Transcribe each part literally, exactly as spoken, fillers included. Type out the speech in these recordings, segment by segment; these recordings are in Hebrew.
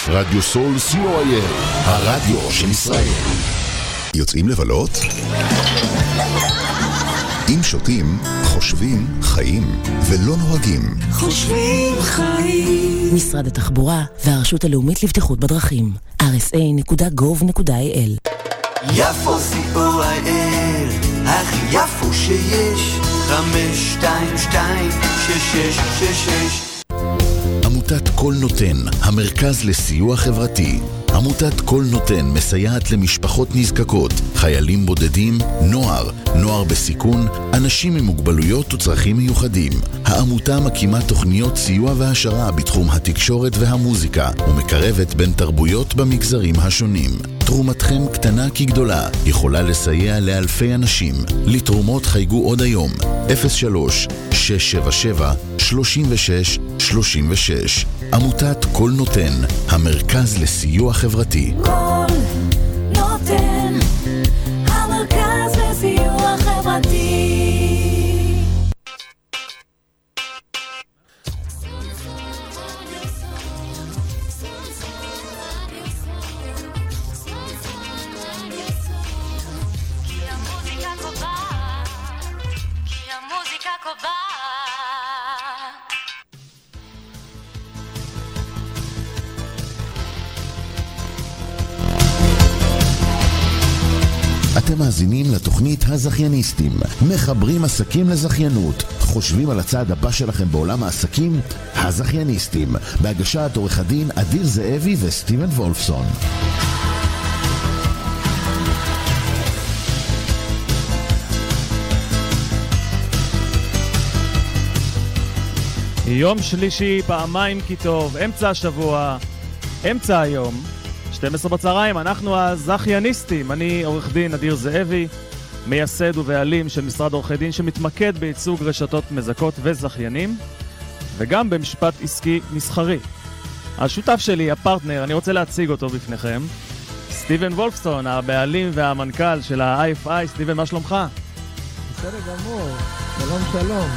רדיו סול סי או איי אל, הרדיו של ישראל. יוצאים לבלות? אם שותים, חושבים, חיים, ולא נוהגים. חושבים, חיים. משרד התחבורה והרשות הלאומית לבטיחות בדרכים. אר אס איי נקודה גוב נקודה איי אל. יפו סי או איי אל, הכי יפו שיש, חמש שתיים שתיים שש שש שש שש. עמותת כל נותן, המרכז לסיוע חברתי. עמותת כל נותן מסייעת למשפחות נזקקות, חיילים בודדים, נוער, נוער בסיכון, אנשים עם מוגבלויות וצרכים מיוחדים. העמותה מקימה תוכניות סיוע והשרה בתחום התקשורת והמוזיקה, ומקרבת בין תרבויות במגזרים השונים. תרומתכם קטנה כגדולה, יכולה לסייע לאלפי אנשים. לתרומות חייגו עוד היום, אפס שלוש שש שבע שבע שלושים ושש שלושים ושש. עמותת כל נותן, המרכז לסיוע חברתי. כל נותן, המרכז לסיוע חברתי. אתם מאזינים לתוכנית הזכייניסטים, מחברים עסקים לזכיינות. חושבים על הצעד הבא שלכם בעולם העסקים? הזכייניסטים, בהגשת עורך הדין אדיר זאבי וסטיבן וולפסון. יום שלישי, פעמיים כי טוב, אמצע השבוע, אמצע היום, שתים עשרה בצהריים, אנחנו הזכייניסטים. אני עורך דין אדיר זאבי, מייסד ובעלים של משרד עורכי דין שמתמקד בייצוג רשתות מזכות וזכיינים, וגם במשפט עסקי מסחרי. השותף שלי, הפרטנר, אני רוצה להציג אותו בפניכם, סטיבן וולפסון, הבעלים והמנכ"ל של ה-איי אף איי. סטיבן, מה שלומך? בסדר גמור, שלום שלום,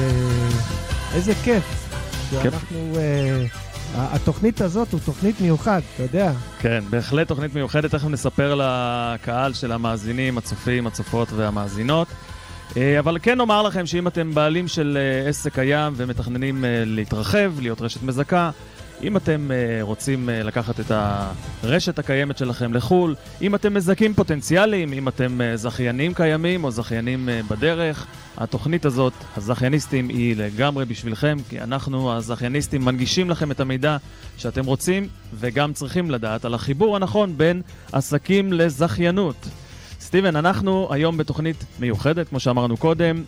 ואיזה כיף שאנחנו... התוכנית הזאת הוא תוכנית מיוחד, אתה יודע. כן, בהחלט תוכנית מיוחדת. תכף נספר לקהל של המאזינים, הצופים, הצופות והמאזינות. אבל כן נאמר לכם שאם אתם בעלים של עסק קיים ומתכננים להתרחב, להיות רשת מזכה, אם אתם רוצים לקחת את הרשת הקיימת שלכם לחול, אם אתם מזכים פוטנציאליים, אם אתם זכיינים קיימים או זכיינים בדרך, התוכנית הזאת, הזכייניסטים, היא לגמרי בשבילכם, כי אנחנו, הזכייניסטים, מנגישים לכם את המידע שאתם רוצים וגם צריכים לדעת על החיבור הנכון בין עסקים לזכיינות. סטיבן, אנחנו היום בתוכנית מיוחדת, כמו שאמרנו קודם.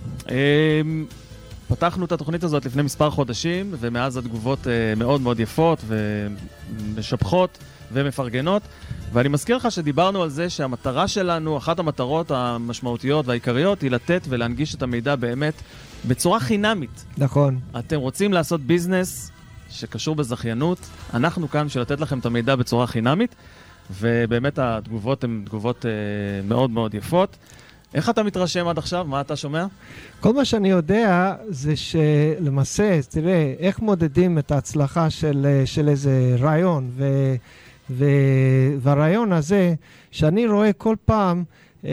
פתחנו את התוכנית הזאת לפני מספר חודשים, ומאז התגובות מאוד מאוד יפות ומשבחות ומפרגנות. ואני מזכיר לך שדיברנו על זה שהמטרה שלנו, אחת המטרות המשמעותיות והעיקריות, היא לתת ולהנגיש את המידע באמת בצורה חינמית. נכון. אתם רוצים לעשות ביזנס שקשור בזכיינות, אנחנו כאן בשביל לתת לכם את המידע בצורה חינמית, ובאמת התגובות הן תגובות מאוד מאוד יפות. איך אתה מתרשם עד עכשיו? מה אתה שומע? כל מה שאני יודע זה שלמעשה, תראה, איך מודדים את ההצלחה של, של איזה רעיון, ו, ו, והרעיון הזה, שאני רואה כל פעם אה,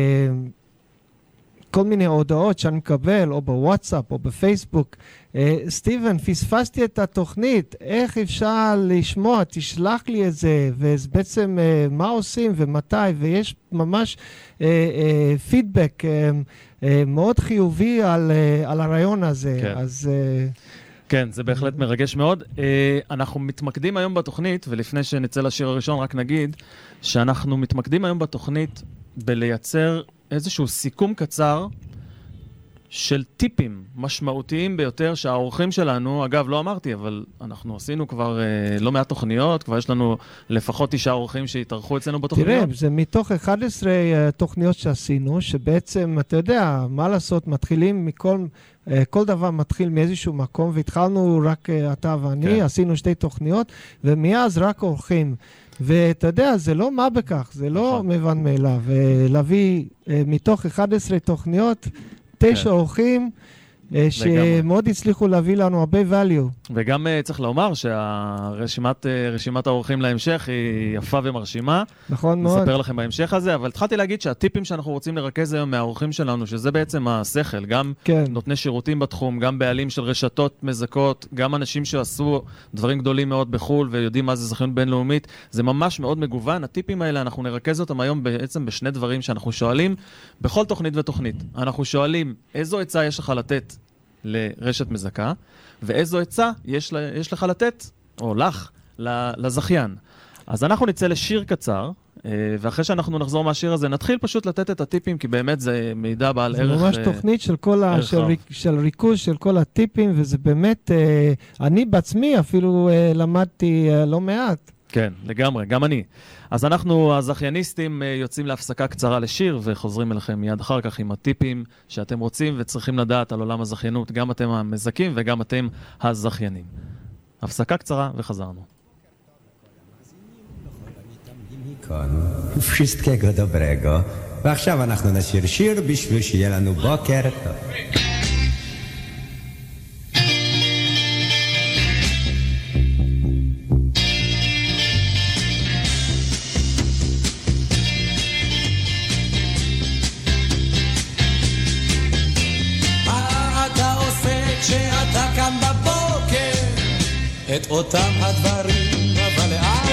כל מיני הודעות שאני מקבל, או בוואטסאפ, או בפייסבוק, אה, סטיבן, פספסתי את התוכנית, איך אפשר לשמוע, תשלח לי את זה, ובעצם אה, מה עושים ומתי, ויש ממש אה, אה, פידבק אה, אה, מאוד חיובי על, אה, על הרעיון הזה. כן. אז... אה, כן, זה בהחלט מרגש מאוד. אנחנו מתמקדים היום בתוכנית, ולפני שנצא לשיר הראשון רק נגיד, שאנחנו מתמקדים היום בתוכנית בלייצר איזשהו סיכום קצר של טיפים משמעותיים ביותר שהאורחים שלנו, אגב לא אמרתי, אבל אנחנו עשינו כבר אה, לא מעט תוכניות, כבר יש לנו לפחות תשעה אורחים שהתארחו אצלנו בתוכניות. תראה, זה מתוך אחת עשרה uh, תוכניות שעשינו, שבעצם, אתה יודע, מה לעשות, מתחילים מכל, uh, כל דבר מתחיל מאיזשהו מקום, והתחלנו רק uh, אתה ואני, כן. עשינו שתי תוכניות, ומאז רק אורחים. ואתה יודע, זה לא מה בכך, זה לא מבן מאליו. להביא uh, מתוך אחת עשרה תוכניות, תשע אורחים, שמאוד הצליחו להביא לנו הרבה value. וגם צריך לומר שהרשימת רשימת האורחים להמשך היא יפה ומרשימה. נכון מאוד. נספר לכם בהמשך הזה, אבל התחלתי להגיד שהטיפים שאנחנו רוצים לרכז היום מהאורחים שלנו, שזה בעצם השכל, גם כן. נותני שירותים בתחום, גם בעלים של רשתות מזקות, גם אנשים שעשו דברים גדולים מאוד בחול ויודעים מה זה זכיינות בינלאומית, זה ממש מאוד מגוון. הטיפים האלה אנחנו נרכז אותם היום בעצם בשני דברים שאנחנו שואלים בכל תוכנית ותוכנית. אנחנו שואלים איזו עצה יש לך לתת לרשת מזקה, ואיזו עצה יש, יש לך לתת, או לך, לזכיין. אז אנחנו נצא לשיר קצר, ואחרי שאנחנו נחזור מהשיר הזה, נתחיל פשוט לתת את הטיפים, כי באמת זה מידע בעל ערך. זה ממש תוכנית של כל ה... של, ריק... של ריכוז של כל הטיפים, וזה באמת, אני בעצמי אפילו למדתי לא מעט. כן, לגמרי, גם אני. אז אנחנו, הזכייניסטים, יוצאים להפסקה קצרה לשיר, וחוזרים אליכם מיד אחר כך עם הטיפים שאתם רוצים וצריכים לדעת על עולם הזכיינות, גם אתם המזקים וגם אתם הזכיינים. הפסקה קצרה וחזרנו. wszystkiego dobrego. ועכשיו אנחנו נשיר שיר בשביל שיהיה לנו בוקר טוב. מה אתה עושה כשאתה קם בבוקר? את אותם הדברים אבל לאט.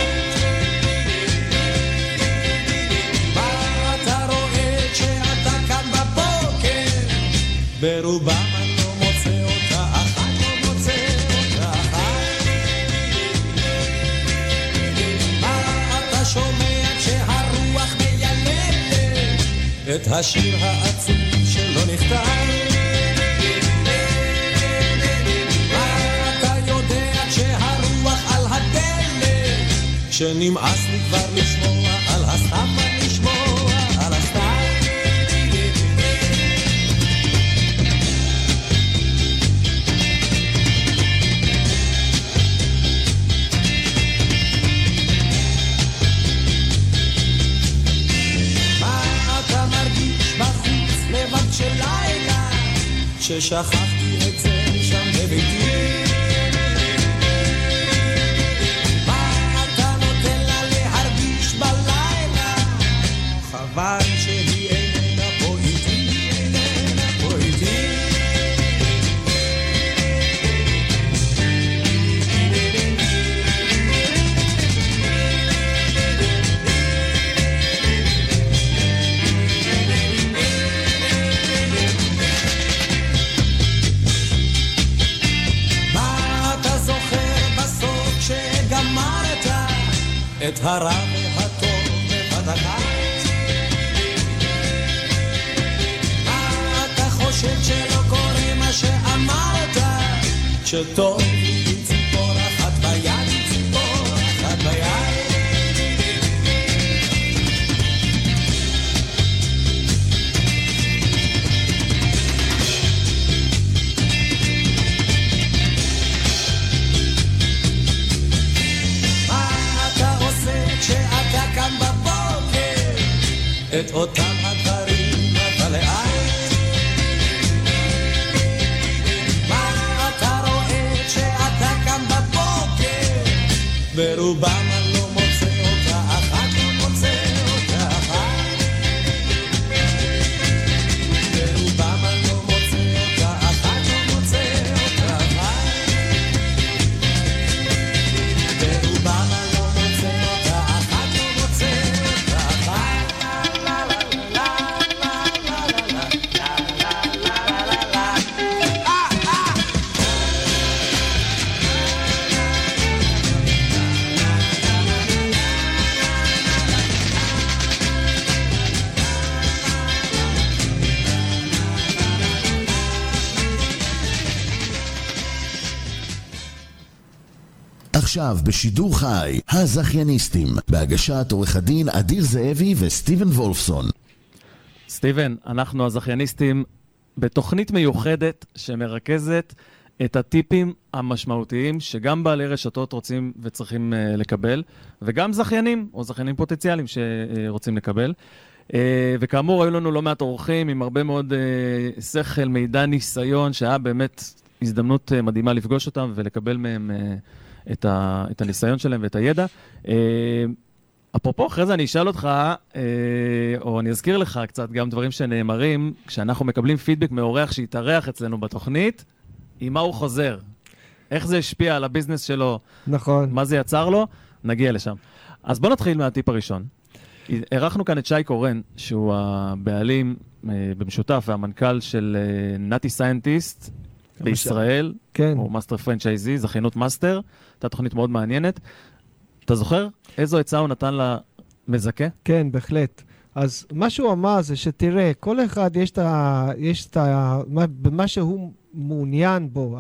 ברובם אני לא מוצא אותה, אחת לא מוצא אותה, אחת. מה אתה שומע כשהרוח מיילדת את השיר העצוב שלא נכתב? מה אתה יודע כשהרוח על הדלת שנמאס לי כבר לשמוע על הסתם לשמוע על הסתם? של לילה ששכחתי את זה שם בביתי. מה אתה נותן לה להרגיש בלילה? חבל שהיא איננה פה איתי, איננה פה איתי. את הרע והטוב ובדקת. מה אתה חושב שלא קורה מה שאמרת? שטוב עם ציפור אחת ביד, עם ציפור אחת ביד. כשאתה קם בבוקר את אותם הדברים אבל לאט. מה אתה רואה כשאתה קם בבוקר? ברובם אני לא מוצא אותה, אחת לא מוצא אותה, אחת. ברובם אני לא מוצא אותה, אחת לא מוצא אותה, אחת. ברובם אני לא מוצא אותה, אחת לא מוצא אותה, אחת. לה לה לה לה לה לה לה לה לה לה. אה אה עכשיו בשידור חי, הזכייניסטים, בהגשת עורך הדין אדיר זאבי וסטיבן וולפסון. סטיבן, אנחנו הזכייניסטים בתוכנית מיוחדת שמרכזת את הטיפים המשמעותיים שגם בעלי רשתות רוצים וצריכים uh, לקבל, וגם זכיינים או זכיינים פוטנציאליים שרוצים לקבל. אה, וכאמור, היו לנו לא מעט אורחים עם הרבה מאוד אה, שכל, מידע, ניסיון, שהיה באמת הזדמנות אה, מדהימה לפגוש אותם ולקבל מהם אה, את, ה, את הניסיון שלהם ואת הידע. אה, אפרופו, אחרי זה אני אשאל אותך, אה, או אני אזכיר לך קצת גם דברים שנאמרים, כשאנחנו מקבלים פידבק מאורח שהתארח אצלנו בתוכנית, עם מה הוא חוזר. איך זה השפיע על הביזנס שלו? נכון. מה זה יצר לו? נגיע לשם. אז בוא נתחיל מהטיפ הראשון. ערכנו כאן את שי קורן, שהוא הבעלים אה, במשותף והמנכ"ל של אה, נאטי סיינטיסט בישראל. כן. הוא מאסטר פרנצ'ייזי, זכיינות מאסטר. הייתה תוכנית מאוד מעניינת. אתה זוכר איזו עצה הוא נתן למזכה? כן, בהחלט. אז מה שהוא אמר זה שתראה, כל אחד יש את ה... יש את ה... במה שהוא מעוניין בו,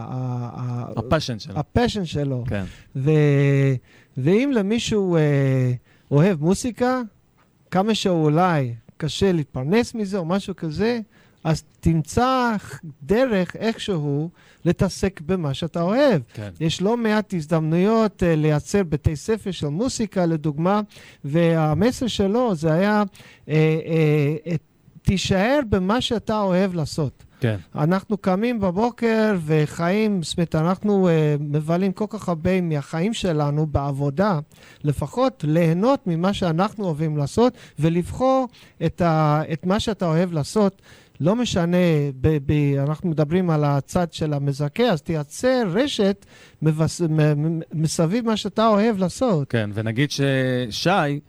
הפשן שלו. הפשן שלו. כן. ו... ואם למישהו אה, אוהב מוסיקה, כמה שאולי קשה להתפרנס מזה או משהו כזה, אז תמצא דרך איכשהו להתעסק במה שאתה אוהב. כן. יש לא מעט הזדמנויות uh, לייצר בתי ספר של מוסיקה, לדוגמה, והמסר שלו זה היה, uh, uh, uh, תישאר במה שאתה אוהב לעשות. כן. אנחנו קמים בבוקר וחיים, זאת אומרת, אנחנו uh, מבלים כל כך הרבה מהחיים שלנו בעבודה, לפחות ליהנות ממה שאנחנו אוהבים לעשות, ולבחור את, ה, את מה שאתה אוהב לעשות. לא משנה, ב- ב- אנחנו מדברים על הצד של המזכה, אז תייצר רשת מבס... מ- מסביב מה שאתה אוהב לעשות. כן, ונגיד ששי,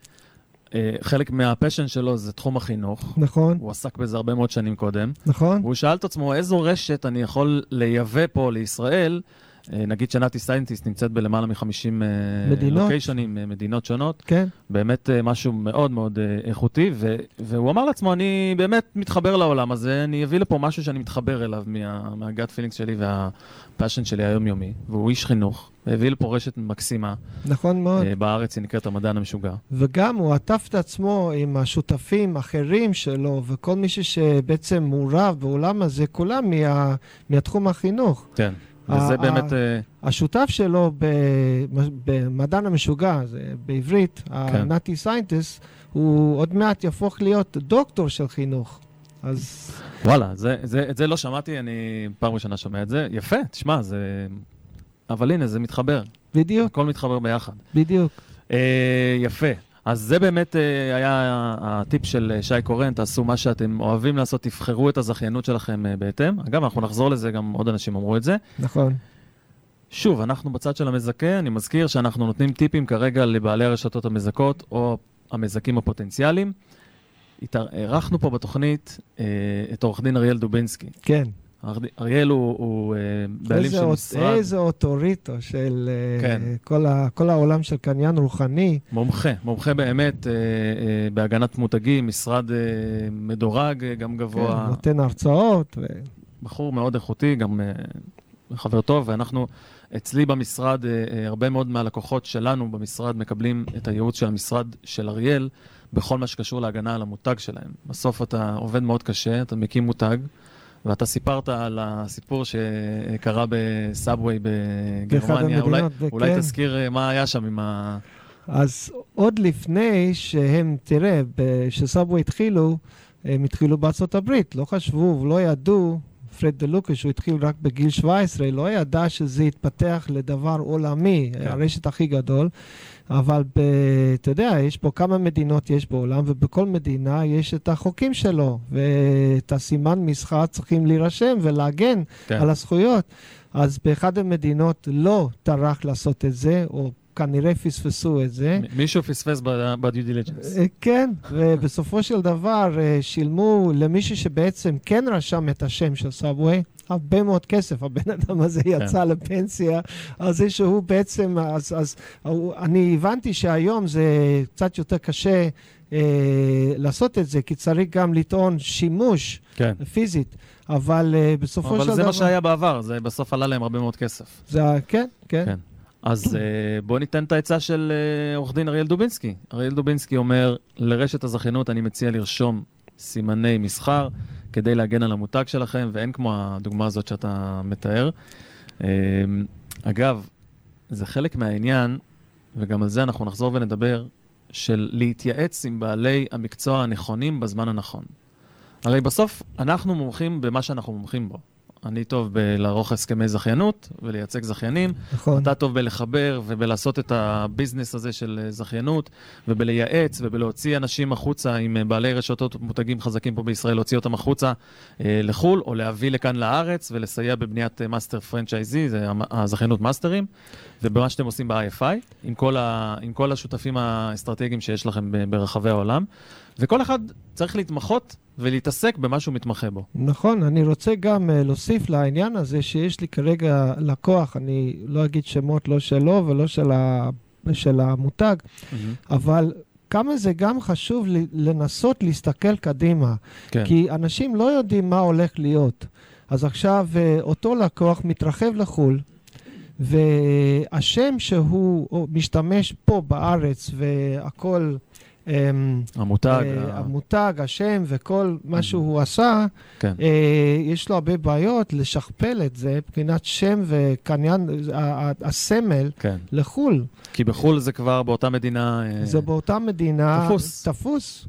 חלק מהפשן שלו זה תחום החינוך. נכון. הוא עסק בזה הרבה מאוד שנים קודם. נכון. והוא שאל את עצמו, איזו רשת אני יכול לייבא פה לישראל, נגיד שנאטי סיינטיסט נמצאת בלמעלה מ-חמישים לוקיישנים, מדינות שונות. כן. באמת משהו מאוד מאוד איכותי, ו- והוא אמר לעצמו, אני באמת מתחבר לעולם הזה, אני אביא לפה משהו שאני מתחבר אליו מה- מהגאט פילינגס שלי והפאשן שלי היומיומי, והוא איש חינוך, והביא לפה רשת מקסימה. נכון מאוד. בארץ היא נקראת המדען המשוגע. וגם הוא עטף את עצמו עם השותפים האחרים שלו, וכל מישהו שבעצם מעורב בעולם הזה, כולם מה- מהתחום החינוך. כן. וזה באמת... השותף שלו במדען המשוגע, זה בעברית, הנאטי סיינטיסט, הוא עוד מעט יהפוך להיות דוקטור של חינוך. אז... וואלה, את זה לא שמעתי, אני פעם ראשונה שומע את זה. יפה, תשמע, זה... אבל הנה, זה מתחבר. בדיוק. הכל מתחבר ביחד. בדיוק. יפה. אז זה באמת היה הטיפ של שי קורן, תעשו מה שאתם אוהבים לעשות, תבחרו את הזכיינות שלכם בהתאם. אגב, אנחנו נחזור לזה, גם עוד אנשים אמרו את זה. נכון. שוב, אנחנו בצד של המזכה, אני מזכיר שאנחנו נותנים טיפים כרגע לבעלי הרשתות המזכות או המזכים הפוטנציאליים. ערכנו פה בתוכנית את עורך דין אריאל דובינסקי. כן. אריאל הוא, הוא בעלים של משרד... איזה אוטוריטו של כן. כל, ה, כל העולם של קניין רוחני. מומחה, מומחה באמת בהגנת מותגים, משרד מדורג גם גבוה. כן, נותן הרצאות. ו... בחור מאוד איכותי, גם חבר טוב, ואנחנו אצלי במשרד, הרבה מאוד מהלקוחות שלנו במשרד מקבלים את הייעוץ של המשרד של אריאל, בכל מה שקשור להגנה על המותג שלהם. בסוף אתה עובד מאוד קשה, אתה מקים מותג, ואתה סיפרת על הסיפור שקרה בסאבווי בגרמניה. אולי, אולי כן. תזכיר מה היה שם עם ה... אז עוד לפני שהם, תראה, שסאבווי התחילו, הם התחילו בארצות הברית. לא חשבו ולא ידעו, פרד דה לוקה, שהוא התחיל רק בגיל שבע עשרה, לא ידע שזה יתפתח לדבר עולמי, כן. הרשת הכי גדול. אבל ב, אתה יודע, יש פה כמה מדינות יש בעולם, ובכל מדינה יש את החוקים שלו, ואת הסימן מסחר צריכים להירשם ולהגן כן. על הזכויות. אז באחד המדינות לא טרח לעשות את זה, או כנראה פספסו את זה. מישהו פספס ב-due diligence. כן, ובסופו של דבר שילמו למישהו שבעצם כן רשם את השם של סאבווי, הרבה מאוד כסף, הבן אדם הזה יצא כן. לפנסיה, על זה שהוא בעצם, אז, אז אני הבנתי שהיום זה קצת יותר קשה אה, לעשות את זה, כי צריך גם לטעון שימוש כן. פיזית, אבל אה, בסופו אבל של דבר... אבל זה מה שהיה בעבר, זה בסוף עלה להם הרבה מאוד כסף. זה, כן, כן. כן. אז בואו ניתן את העצה של עורך דין אריאל דובינסקי. אריאל דובינסקי אומר, לרשת הזכיינות אני מציע לרשום סימני מסחר, כדי להגן על המותג שלכם, ואין כמו הדוגמה הזאת שאתה מתאר. אגב, זה חלק מהעניין, וגם על זה אנחנו נחזור ונדבר, של להתייעץ עם בעלי המקצוע הנכונים בזמן הנכון. הרי בסוף אנחנו מומחים במה שאנחנו מומחים בו. אני טוב בלערוך הסכמי זכיינות ולייצג זכיינים. נכון. אתה טוב בלחבר ובלעשות את הביזנס הזה של זכיינות, ובלייעץ ובלהוציא אנשים החוצה עם בעלי רשתות מותגים חזקים פה בישראל, להוציא אותם החוצה אה, לחול, או להביא לכאן לארץ ולסייע בבניית מאסטר פרנצ'ייזי, זה הזכיינות מאסטרים, ובמה שאתם עושים ב-איי אף איי, עם כל, ה, עם כל השותפים האסטרטגיים שיש לכם ברחבי העולם. וכל אחד צריך להתמחות ולהתעסק במה שהוא מתמחה בו. נכון, אני רוצה גם uh, להוסיף לעניין הזה שיש לי כרגע לקוח, אני לא אגיד שמות לא שלו ולא של, ה, של המותג, mm-hmm. אבל כמה זה גם חשוב לנסות להסתכל קדימה, כן. כי אנשים לא יודעים מה הולך להיות. אז עכשיו uh, אותו לקוח מתרחב לחול, והשם שהוא משתמש פה בארץ והכל המותג, המותג, השם וכל מה שהוא עשה, יש לו הרבה בעיות לשכפל את זה, מבחינת שם וקניין, הסמל לחול. כי בחול זה כבר באותה מדינה... זה באותה מדינה... תפוס. תפוס,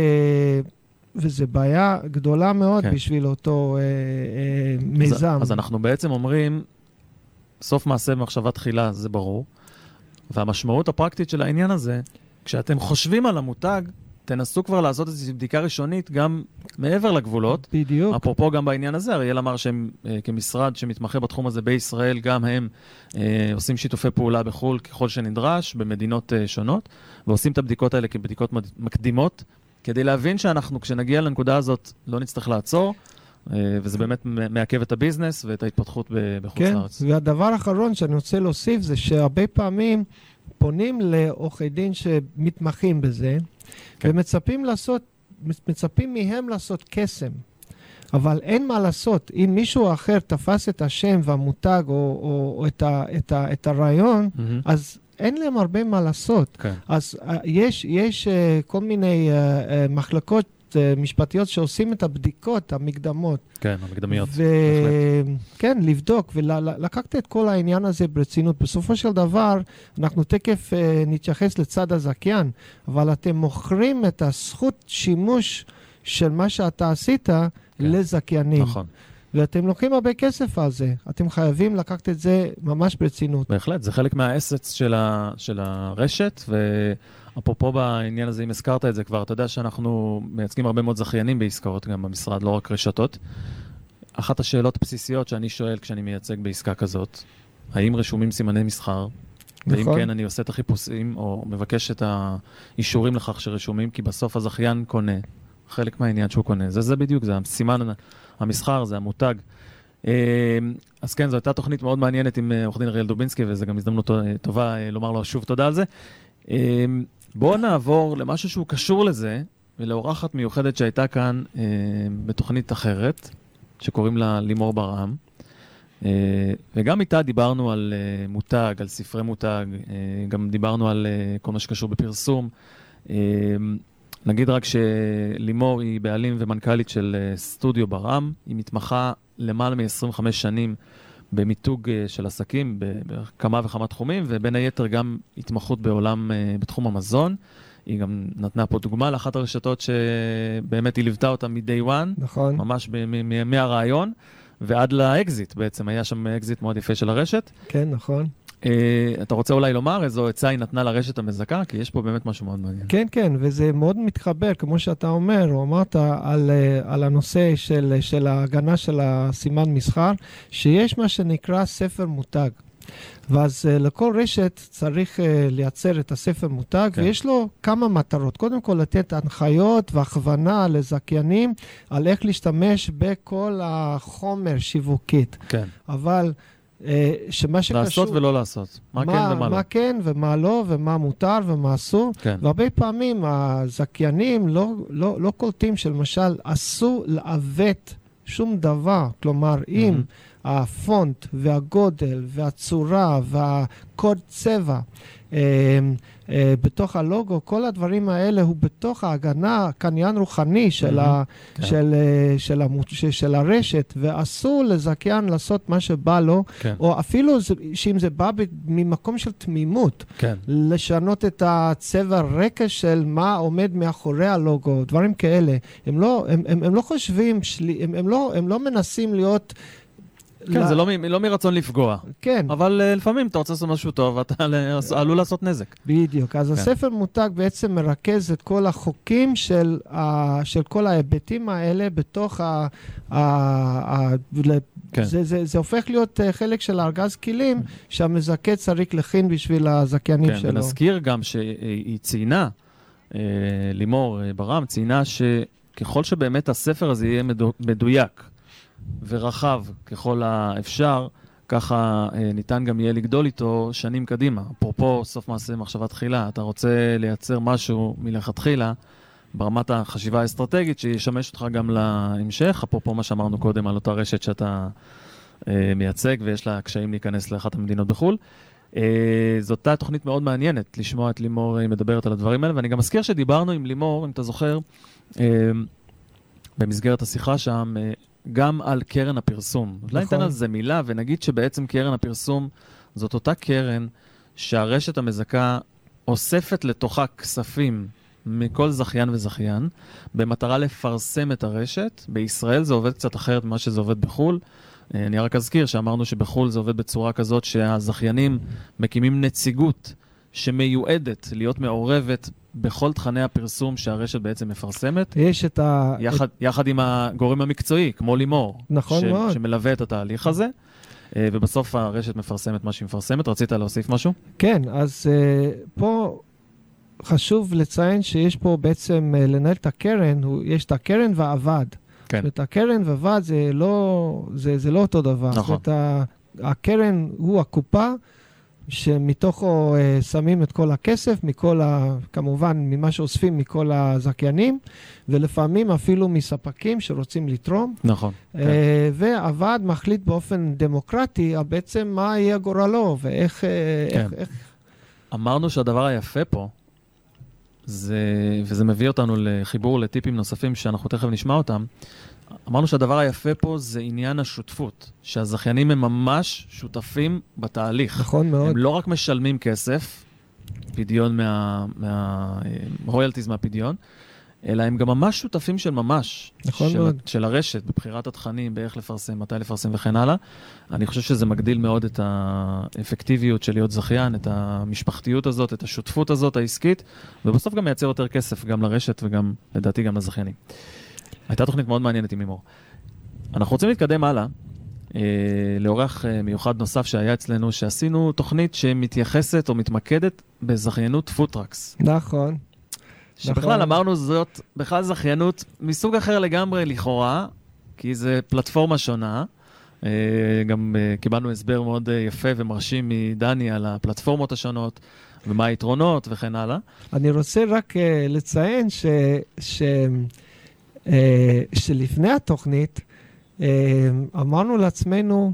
וזה בעיה גדולה מאוד בשביל אותו מיזם. אז אנחנו בעצם אומרים, סוף מעשה במחשבה תחילה, זה ברור, והמשמעות הפרקטית של העניין הזה, כשאתם חושבים על המותג, תנסו כבר לעשות איזושהי בדיקה ראשונית גם מעבר לגבולות. בדיוק. אפרופו גם בעניין הזה, אריאל אמר שהם אה, כמשרד שמתמחה בתחום הזה בישראל, גם הם אה, עושים שיתופי פעולה בחול ככל שנדרש, במדינות אה, שונות, ועושים את הבדיקות האלה כבדיקות מקדימות, כדי להבין שאנחנו, כשנגיע לנקודה הזאת, לא נצטרך לעצור, אה, וזה באמת מעכב את הביזנס ואת ההתפתחות בחוץ כן, לארץ. והדבר האחרון שאני רוצה להוסיף זה שהרבה פעמים פונים לעורכי דין שמתמחים בזה, כן. ומצפים לעשות, מצפים מהם לעשות קסם. אבל אין מה לעשות. אם מישהו אחר תפס את השם והמותג או, או, או את, ה, את, ה, את הרעיון, mm-hmm. אז אין להם הרבה מה לעשות. כן. אז uh, יש, יש uh, כל מיני uh, uh, מחלקות משפטיות שעושים את הבדיקות, המקדמות. כן, המקדמיות. ו... כן, לבדוק ולקחת את כל העניין הזה ברצינות. בסופו של דבר, אנחנו תקף נתייחס לצד הזכיין, אבל אתם מוכרים את הזכות שימוש של מה שאתה עשית כן. לזכיינים. נכון. ואתם לוקחים הרבה כסף על זה. אתם חייבים לקחת את זה ממש ברצינות. בהחלט, זה חלק מהאסץ של, ה... של הרשת, ו... אפרופו בעניין הזה, אם הזכרת את זה כבר, אתה יודע שאנחנו מייצגים הרבה מאוד זכיינים בעסקאות גם במשרד, לא רק רשתות. אחת השאלות הבסיסיות שאני שואל כשאני מייצג בעסקה כזאת, האם רשומים סימני מסחר? נכון. ואם כן, אני עושה את החיפושים או מבקש את האישורים לכך שרשומים, כי בסוף הזכיין קונה, חלק מהעניין שהוא קונה. זה, זה בדיוק, זה הסימן המסחר, זה המותג. אז כן, זו הייתה תוכנית מאוד מעניינת עם עורך דין אריאל דובינסקי, וזו גם הזדמנות טובה לומר לו שוב תודה על זה. בואו נעבור למשהו שהוא קשור לזה, ולאורחת מיוחדת שהייתה כאן אה, בתוכנית אחרת, שקוראים לה לימור ברעם. אה, וגם איתה דיברנו על אה, מותג, על ספרי מותג, אה, גם דיברנו על אה, כל מה שקשור בפרסום. אה, נגיד רק שלימור היא בעלים ומנכ"לית של אה, סטודיו ברעם, היא מתמחה למעלה מ-עשרים וחמש שנים, במיתוג של עסקים, בכמה וכמה תחומים, ובין היתר גם התמחות בעולם, בתחום המזון. היא גם נתנה פה דוגמה לאחת הרשתות שבאמת היא ליוותה אותה מ-day one, נכון. ממש מהרעיון, ועד לאקזיט בעצם, היה שם אקזיט מאוד יפה של הרשת. כן, נכון. אתה רוצה אולי לומר איזו עצה היא נתנה לרשת המזכה? כי יש פה באמת משהו מאוד מעניין. כן, כן, וזה מאוד מתחבר, כמו שאתה אומר, או אמרת על, על הנושא של, של ההגנה של הסימן מסחר, שיש מה שנקרא ספר מותג. ואז לכל רשת צריך לייצר את הספר מותג, כן. ויש לו כמה מטרות. קודם כל לתת הנחיות והכוונה לזכיינים על איך להשתמש בכל החומר שיווקית. כן. אבל... שמה שקשור... לעשות ולא לעשות. מה, מה כן ומה לא. מה כן ומה לא, ומה מותר ומה אסור. כן. והרבה פעמים הזכיינים לא, לא, לא קולטים שלמשל אסור לעוות שום דבר. כלומר, אם הפונט והגודל והצורה והקוד צבע בתוך הלוגו, כל הדברים האלה הוא בתוך ההגנה, קניין רוחני של, ה, כן. של, של, המ, של הרשת, ואסור לזכיין לעשות מה שבא לו, כן. או אפילו שאם זה בא ממקום של תמימות, כן. לשנות את הצבע רקע של מה עומד מאחורי הלוגו, דברים כאלה. הם לא, הם, הם, הם לא חושבים, שלי, הם, הם, לא, הם לא מנסים להיות... כן, זה לא, לא מרצון לפגוע. כן. אבל uh, לפעמים אתה רוצה לעשות משהו טוב, ואתה עלול לעשות נזק. בדיוק. אז כן. הספר מותג בעצם מרכז את כל החוקים של, ה, של כל ההיבטים האלה בתוך ה... ה, ה כן. זה, זה, זה הופך להיות חלק של ארגז כלים שהמזכה צריך לכין בשביל הזכיינים כן, שלו. ונזכיר גם שהיא ציינה, אה, לימור ברם, ציינה שככל שבאמת הספר הזה יהיה מדו, מדויק, ורחב ככל האפשר, ככה אה, ניתן גם יהיה לגדול איתו שנים קדימה. אפרופו סוף מעשה מחשבה תחילה, אתה רוצה לייצר משהו מלכתחילה, ברמת החשיבה האסטרטגית, שישמש אותך גם להמשך, אפרופו מה שאמרנו קודם על אותה רשת שאתה אה, מייצג, ויש לה קשיים להיכנס לאחת המדינות בחול. אה, זאת אותה תוכנית מאוד מעניינת, לשמוע את לימור מדברת על הדברים האלה, ואני גם מזכיר שדיברנו עם לימור, אם אתה זוכר, אה, במסגרת השיחה שם, אה, גם על קרן הפרסום. נכון. אולי ניתן על זה מילה, ונגיד שבעצם קרן הפרסום זאת אותה קרן שהרשת המזכה אוספת לתוכה כספים מכל זכיין וזכיין, במטרה לפרסם את הרשת. בישראל זה עובד קצת אחרת ממה שזה עובד בחול. אני רק אזכיר שאמרנו שבחול זה עובד בצורה כזאת שהזכיינים מקימים נציגות שמיועדת להיות מעורבת בכל תכני הפרסום שהרשת בעצם מפרסמת. יש את ה... יחד, את... יחד עם הגורם המקצועי, כמו לימור. נכון ש... מאוד. שמלווה את התהליך הזה, ובסוף הרשת מפרסמת מה שהיא מפרסמת. רצית להוסיף משהו? כן, אז uh, פה חשוב לציין שיש פה בעצם uh, לנהל את הקרן, הוא, יש את הקרן והעבד. כן. זאת אומרת, הקרן והעבד זה לא, זה, זה לא אותו דבר. נכון. זאת אומרת, הקרן הוא הקופה, שמתוכו uh, שמים את כל הכסף, מכל ה, כמובן ממה שאוספים מכל הזכיינים, ולפעמים אפילו מספקים שרוצים לתרום. נכון. Uh, כן. והעבד מחליט באופן דמוקרטי, בעצם מה יהיה גורלו, ואיך... כן. איך, איך... אמרנו שהדבר היפה פה, זה, וזה מביא אותנו לחיבור לטיפים נוספים שאנחנו תכף נשמע אותם, אמרנו שהדבר היפה פה זה עניין השותפות, שהזכיינים הם ממש שותפים בתהליך. נכון מאוד. הם לא רק משלמים כסף, פדיון מה, מה, רויאלטיז מהפדיון, אלא הם גם ממש שותפים של ממש. נכון של, מאוד. של הרשת, בבחירת התכנים, באיך לפרסם, מתי לפרסם וכן הלאה. אני חושב שזה מגדיל מאוד את האפקטיביות של להיות זכיין, את המשפחתיות הזאת, את השותפות הזאת העסקית, ובסוף גם מייצר יותר כסף גם לרשת וגם, לדעתי, גם לזכיינים. הייתה תוכנית מאוד מעניינת עם לימור. אנחנו רוצים להתקדם הלאה, אה, לאורח אה, מיוחד נוסף שהיה אצלנו, שעשינו תוכנית שמתייחסת או מתמקדת בזכיינות פוטרקס. נכון. שבכלל נכון. אמרנו זאת, בכלל זכיינות מסוג אחר לגמרי לכאורה, כי זה פלטפורמה שונה. אה, גם אה, קיבלנו הסבר מאוד אה, יפה ומרשים מדני על הפלטפורמות השונות, ומה היתרונות וכן הלאה. אני רוצה רק אה, לציין ש... ש... Uh, שלפני התוכנית uh, אמרנו לעצמנו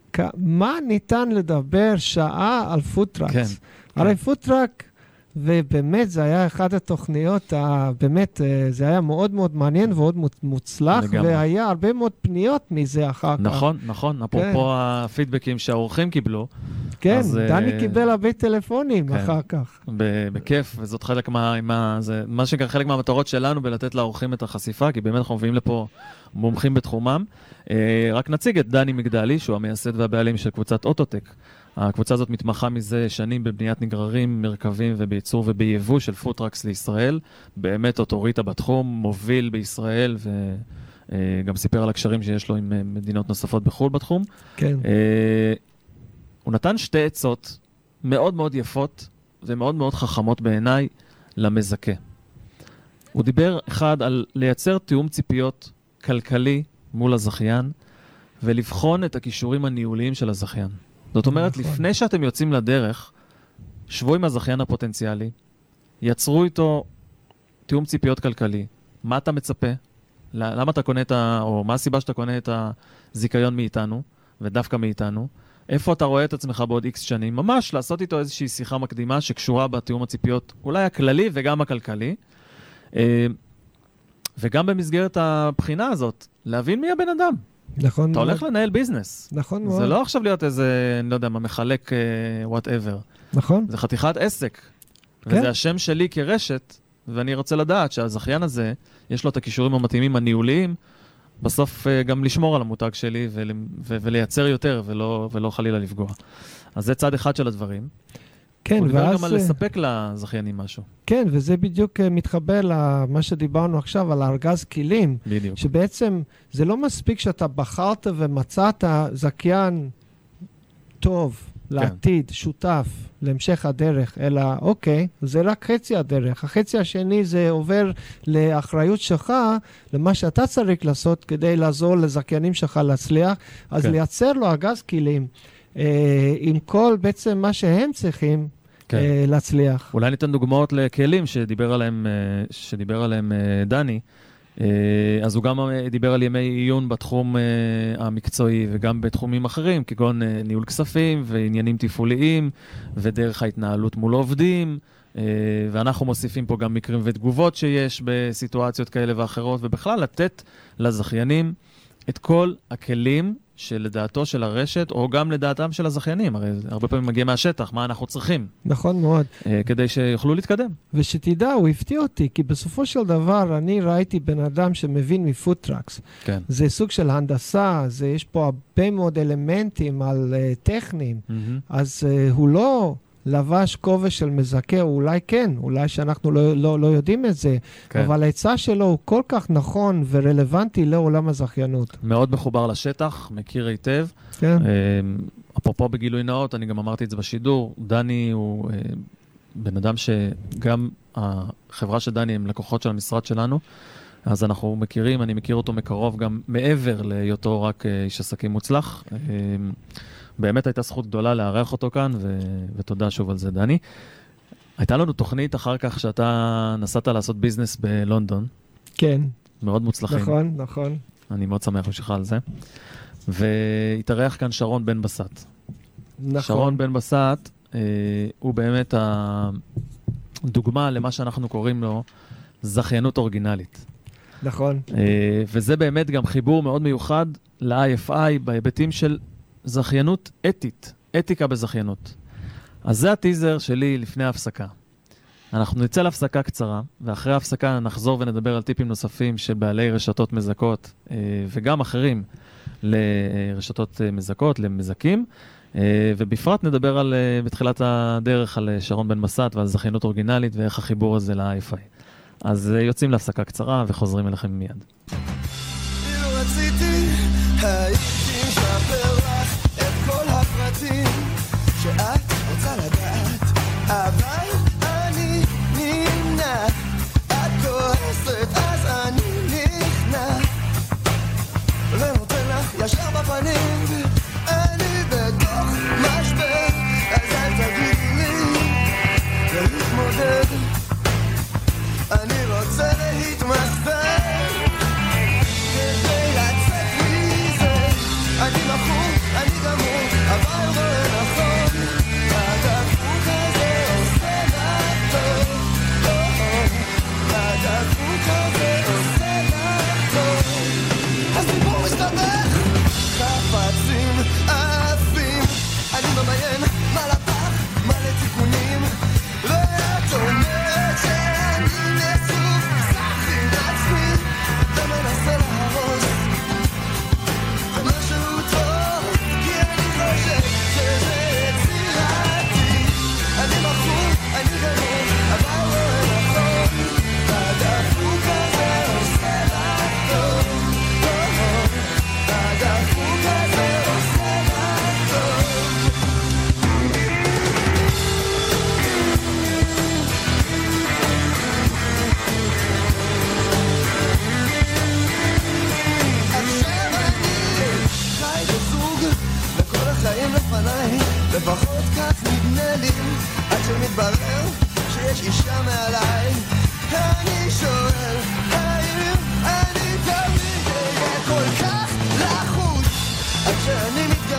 מה ניתן לדבר שעה על פוטרקס. כן, הרי כן. פוטרק, ובאמת זה היה אחת התוכניות, uh, באמת uh, זה היה מאוד מאוד מעניין ומאוד מוצלח, לגמרי. והיה הרבה מאוד פניות מזה אחר כך. נכון, נכון, אפרופו כן. הפידבקים שהאורחים קיבלו. כן, אז, דני uh, קיבל הרבה טלפונים כן. אחר כך. בכיף, וזאת חלק מה, מה, זה, מה שכן חלק מהמטרות שלנו בלתת לאורחים את החשיפה, כי באמת אנחנו מביאים לפה מומחים בתחומם. Uh, רק נציג את דני מגדלי, שהוא המייסד והבעלים של קבוצת אוטוטק. הקבוצה הזאת מתמחה מזה שנים בבניית נגררים, מרכבים ובייצור ובייבוא של פוטרקס לישראל. באמת אוטוריטה בתחום, מוביל בישראל, וגם סיפר על הקשרים שיש לו עם מדינות נוספות בחו"ל בתחום. כן. הוא נתן שתי עצות מאוד מאוד יפות ומאוד מאוד חכמות בעיניי למזכה. הוא דיבר אחד על לייצר תיאום ציפיות כלכלי מול הזכיין, ולבחון את הכישורים הניהוליים של הזכיין. זאת אומרת, נכון. לפני שאתם יוצאים לדרך, שבו עם הזכיין הפוטנציאלי, יצרו איתו תיאום ציפיות כלכלי. מה אתה מצפה? למה אתה קונה את ה... או מה הסיבה שאתה קונה את הזיכיון מאיתנו? ודווקא מאיתנו, איפה אתה רואה את עצמך בעוד איקס שנים? ממש לעשות איתו איזושהי שיחה מקדימה שקשורה בתיאום הציפיות, אולי הכללי וגם הכלכלי. וגם במסגרת הבחינה הזאת, להבין מי הבן אדם. נכון. אתה הולך לנהל ביזנס. נכון מאוד. זה לא עכשיו להיות איזה, אני לא יודע מה, מחלק whatever. נכון. זה חתיכת עסק. כן. וזה השם שלי כרשת, ואני רוצה לדעת שהזכיין הזה, יש לו את הכישורים המתאימים הניהוליים, בסוף גם לשמור על המותג שלי ול, ו, ולייצר יותר ולא, ולא חלילה לפגוע. אז זה צד אחד של הדברים. כן, הוא דיבר ואז... גם על לספק לזכיינים משהו. כן, וזה בדיוק מתחבר למה שדיברנו עכשיו, על ארגז כלים. בדיוק. שבעצם זה לא מספיק שאתה בחרת ומצאת זכיין טוב לעתיד, שותף, להמשך הדרך, אלא אוקיי, זה רק חצי הדרך. החצי השני זה עובר לאחריות שלך, למה שאתה צריך לעשות כדי לעזור לזכיינים שלך להצליח, אז כן. לייצר לו ארגז כלים, אה, עם כל בעצם מה שהם צריכים, כן. להצליח. אולי ניתן דוגמאות לכלים שדיבר עליהם, שדיבר עליהם דני. אז הוא גם דיבר על ימי עיון בתחום המקצועי וגם בתחומים אחרים, כגון ניהול כספים ועניינים תפעוליים ודרך ההתנהלות מול עובדים. ואנחנו מוסיפים פה גם מקרים ותגובות שיש בסיטואציות כאלה ואחרות, ובכלל לתת לזכיינים את כל הכלים שלדעתו של הרשת, או גם לדעתם של הזכיינים. הרי הרבה פעמים מגיע מהשטח, מה אנחנו צריכים. נכון מאוד. כדי שיוכלו להתקדם. ושתדע, הוא הפתיע אותי, כי בסופו של דבר אני ראיתי בן אדם שמבין מפוטרקס. כן. זה סוג של הנדסה, זה, יש פה הרבה מאוד אלמנטים על uh, טכניים. Mm-hmm. אז uh, הוא לא לבש כובע של מזכה, אולי כן, אולי שאנחנו לא, לא, לא יודעים את זה, כן. אבל ההצעה שלו הוא כל כך נכון ורלוונטי לעולם הזכיינות. מאוד מחובר לשטח, מכיר היטב. כן. אפרופו בגילוי נאות, אני גם אמרתי את זה בשידור, דני הוא בן אדם שגם החברה של דני הם לקוחות של המשרד שלנו, אז אנחנו מכירים, אני מכיר אותו מקרוב גם מעבר להיותו רק איש עסקים מוצלח. באמת הייתה זכות גדולה לארח אותו כאן, ו... ותודה שוב על זה, דני. הייתה לנו תוכנית אחר כך שאתה נסעת לעשות ביזנס בלונדון. כן. מאוד מוצלחים. נכון, נכון. אני מאוד שמח בשבילך על זה. והתארח כאן שרון בן בסט. נכון. שרון בן בסט, אה, הוא באמת הדוגמה למה שאנחנו קוראים לו זכיינות אורגינלית. נכון. אה, וזה באמת גם חיבור מאוד מיוחד ל-איי אף איי בהיבטים של זכיינות אתית, אתיקה בזכיינות. אז זה הטיזר שלי לפני ההפסקה. אנחנו נצא להפסקה קצרה, ואחרי ההפסקה נחזור ונדבר על טיפים נוספים של בעלי רשתות מזכות, וגם אחרים לרשתות מזכות, למזכים, ובפרט נדבר על, בתחילת הדרך על שרון בן בסט ועל זכיינות אורגינלית ואיך החיבור הזה ל-איי אף איי. אז יוצאים להפסקה קצרה וחוזרים אליכם מיד. אילו רציתי, הייתי משפר לך את כל הפרטים שאת רוצה לדעת, אבל אני נמנע, את כועסת אז אני נכנע ונותן לך ישר בפנים, אני בתוך משבר, אז אל תגידי לי להתמודד, אני רוצה להתמסדר כדי לצאת מזה, אני מכור, אני גמור, אבל רואה נכון, הדפוק הזה עושה לך טוב, הדפוק הזה עושה לך טוב, הסיפור מסתבך, חפצים עפים, אני ממיין מה לפח, מה לתיקונים, ואת אומרת שאני נסוף, סחי לעצמי, ומנסה להרוס משהו טוב, כי אני חושב שזה יצירתי, אני מכור, אני גמור, אבל לא נכון, הדפוק הזה עושה לך טוב, הדפוק הזה עושה לך טוב. עכשיו אני חי בזוג וכל החיים לפניי, לפחות כך נדמה לי, עד שמתברר שיש אישה מעליי, אני שואל האם אני תמיד אהיה כל כך לחוץ, עד שאני מתגלה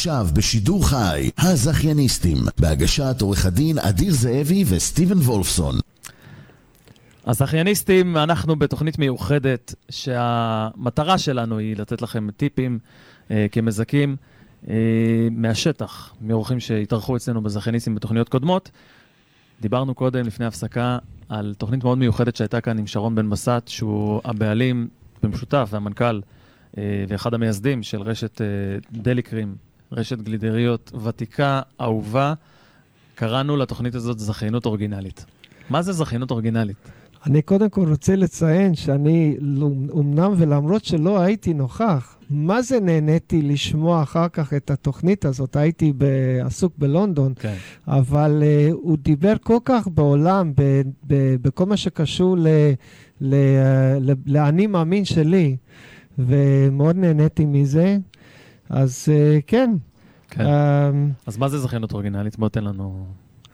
עכשיו בשידור חי, הזכייניסטים, בהגשת עורך הדין אדיר זאבי וסטיבן וולפסון. הזכייניסטים, אנחנו בתוכנית מיוחדת שהמטרה שלנו היא לתת לכם טיפים אה, כמזכים אה, מהשטח, מאורחים שהתארחו אצלנו בזכייניסטים בתוכניות קודמות. דיברנו קודם לפני הפסקה על תוכנית מאוד מיוחדת שהייתה כאן עם שרון בן בסט, שהוא הבעלים במשותף והמנכ"ל אה, ואחד המייסדים של רשת אה, דליקרים, רשת גלידריות ותיקה, אהובה. קראנו לתוכנית הזאת זכיינות אורגינלית. מה זה זכיינות אורגינלית? אני קודם כל רוצה לציין שאני, אמנם ולמרות שלא הייתי נוכח, מה זה נהניתי לשמוע אחר כך את התוכנית הזאת, הייתי עסוק בלונדון, כן. אבל uh, הוא דיבר כל כך בעולם, ב, ב, בכל מה שקשור ל, ל, ל, לאני מאמין שלי, ומאוד נהניתי מזה, אז uh, כן. כן. Um, אז מה זה זכיינות אורגינלית? בוא תן לנו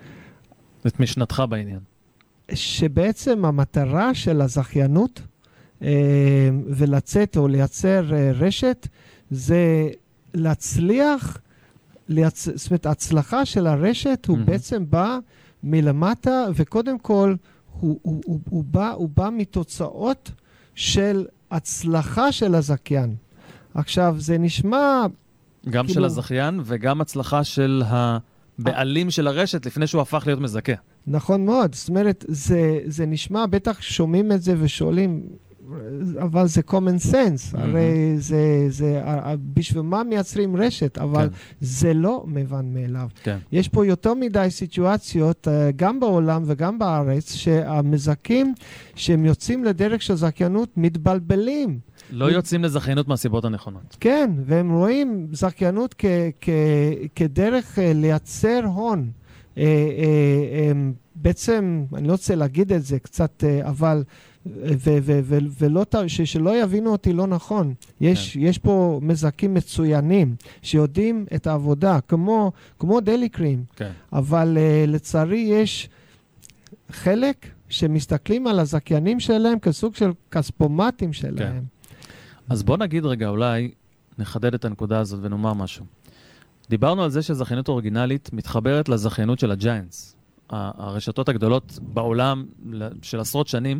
את משנתך בעניין. שבעצם המטרה של הזכיינות אה, ולצאת או לייצר אה, רשת זה להצליח, לייצ... זאת אומרת, ההצלחה של הרשת הוא mm-hmm. בעצם בא מלמטה, וקודם כל הוא, הוא, הוא, הוא, בא, הוא בא מתוצאות של הצלחה של הזכיין. עכשיו, זה נשמע... גם כאילו... של הזכיין וגם הצלחה של הבעלים של הרשת לפני שהוא הפך להיות מזכה. נכון מאוד, זאת אומרת, זה, זה נשמע, בטח שומעים את זה ושואלים, אבל זה common sense, mm-hmm. הרי זה, זה, בשביל מה מייצרים רשת, אבל כן. זה לא מבן מאליו. כן. יש פה יותר מדי סיטואציות, גם בעולם וגם בארץ, שהמזכים שהם יוצאים לדרך של זכיינות מתבלבלים. לא יוצאים לזכיינות מהסיבות הנכונות. כן, והם רואים זכיינות כ, כ, כדרך לייצר הון. Uh, uh, um, בעצם, אני לא רוצה להגיד את זה קצת, uh, אבל, ו- ו- ו- ולא, ש- שלא יבינו אותי לא נכון. יש, כן. יש פה מזכים מצוינים, שיודעים את העבודה, כמו, כמו דליקרים. כן. אבל uh, לצערי יש חלק שמסתכלים על הזכיינים שלהם כסוג של כספומטים שלהם. כן. אז בוא נגיד רגע, אולי נחדד את הנקודה הזאת ונאמר משהו. דיברנו על זה שזכיינות אורגינלית מתחברת לזכיינות של הג'יינטס, הרשתות הגדולות בעולם של עשרות שנים,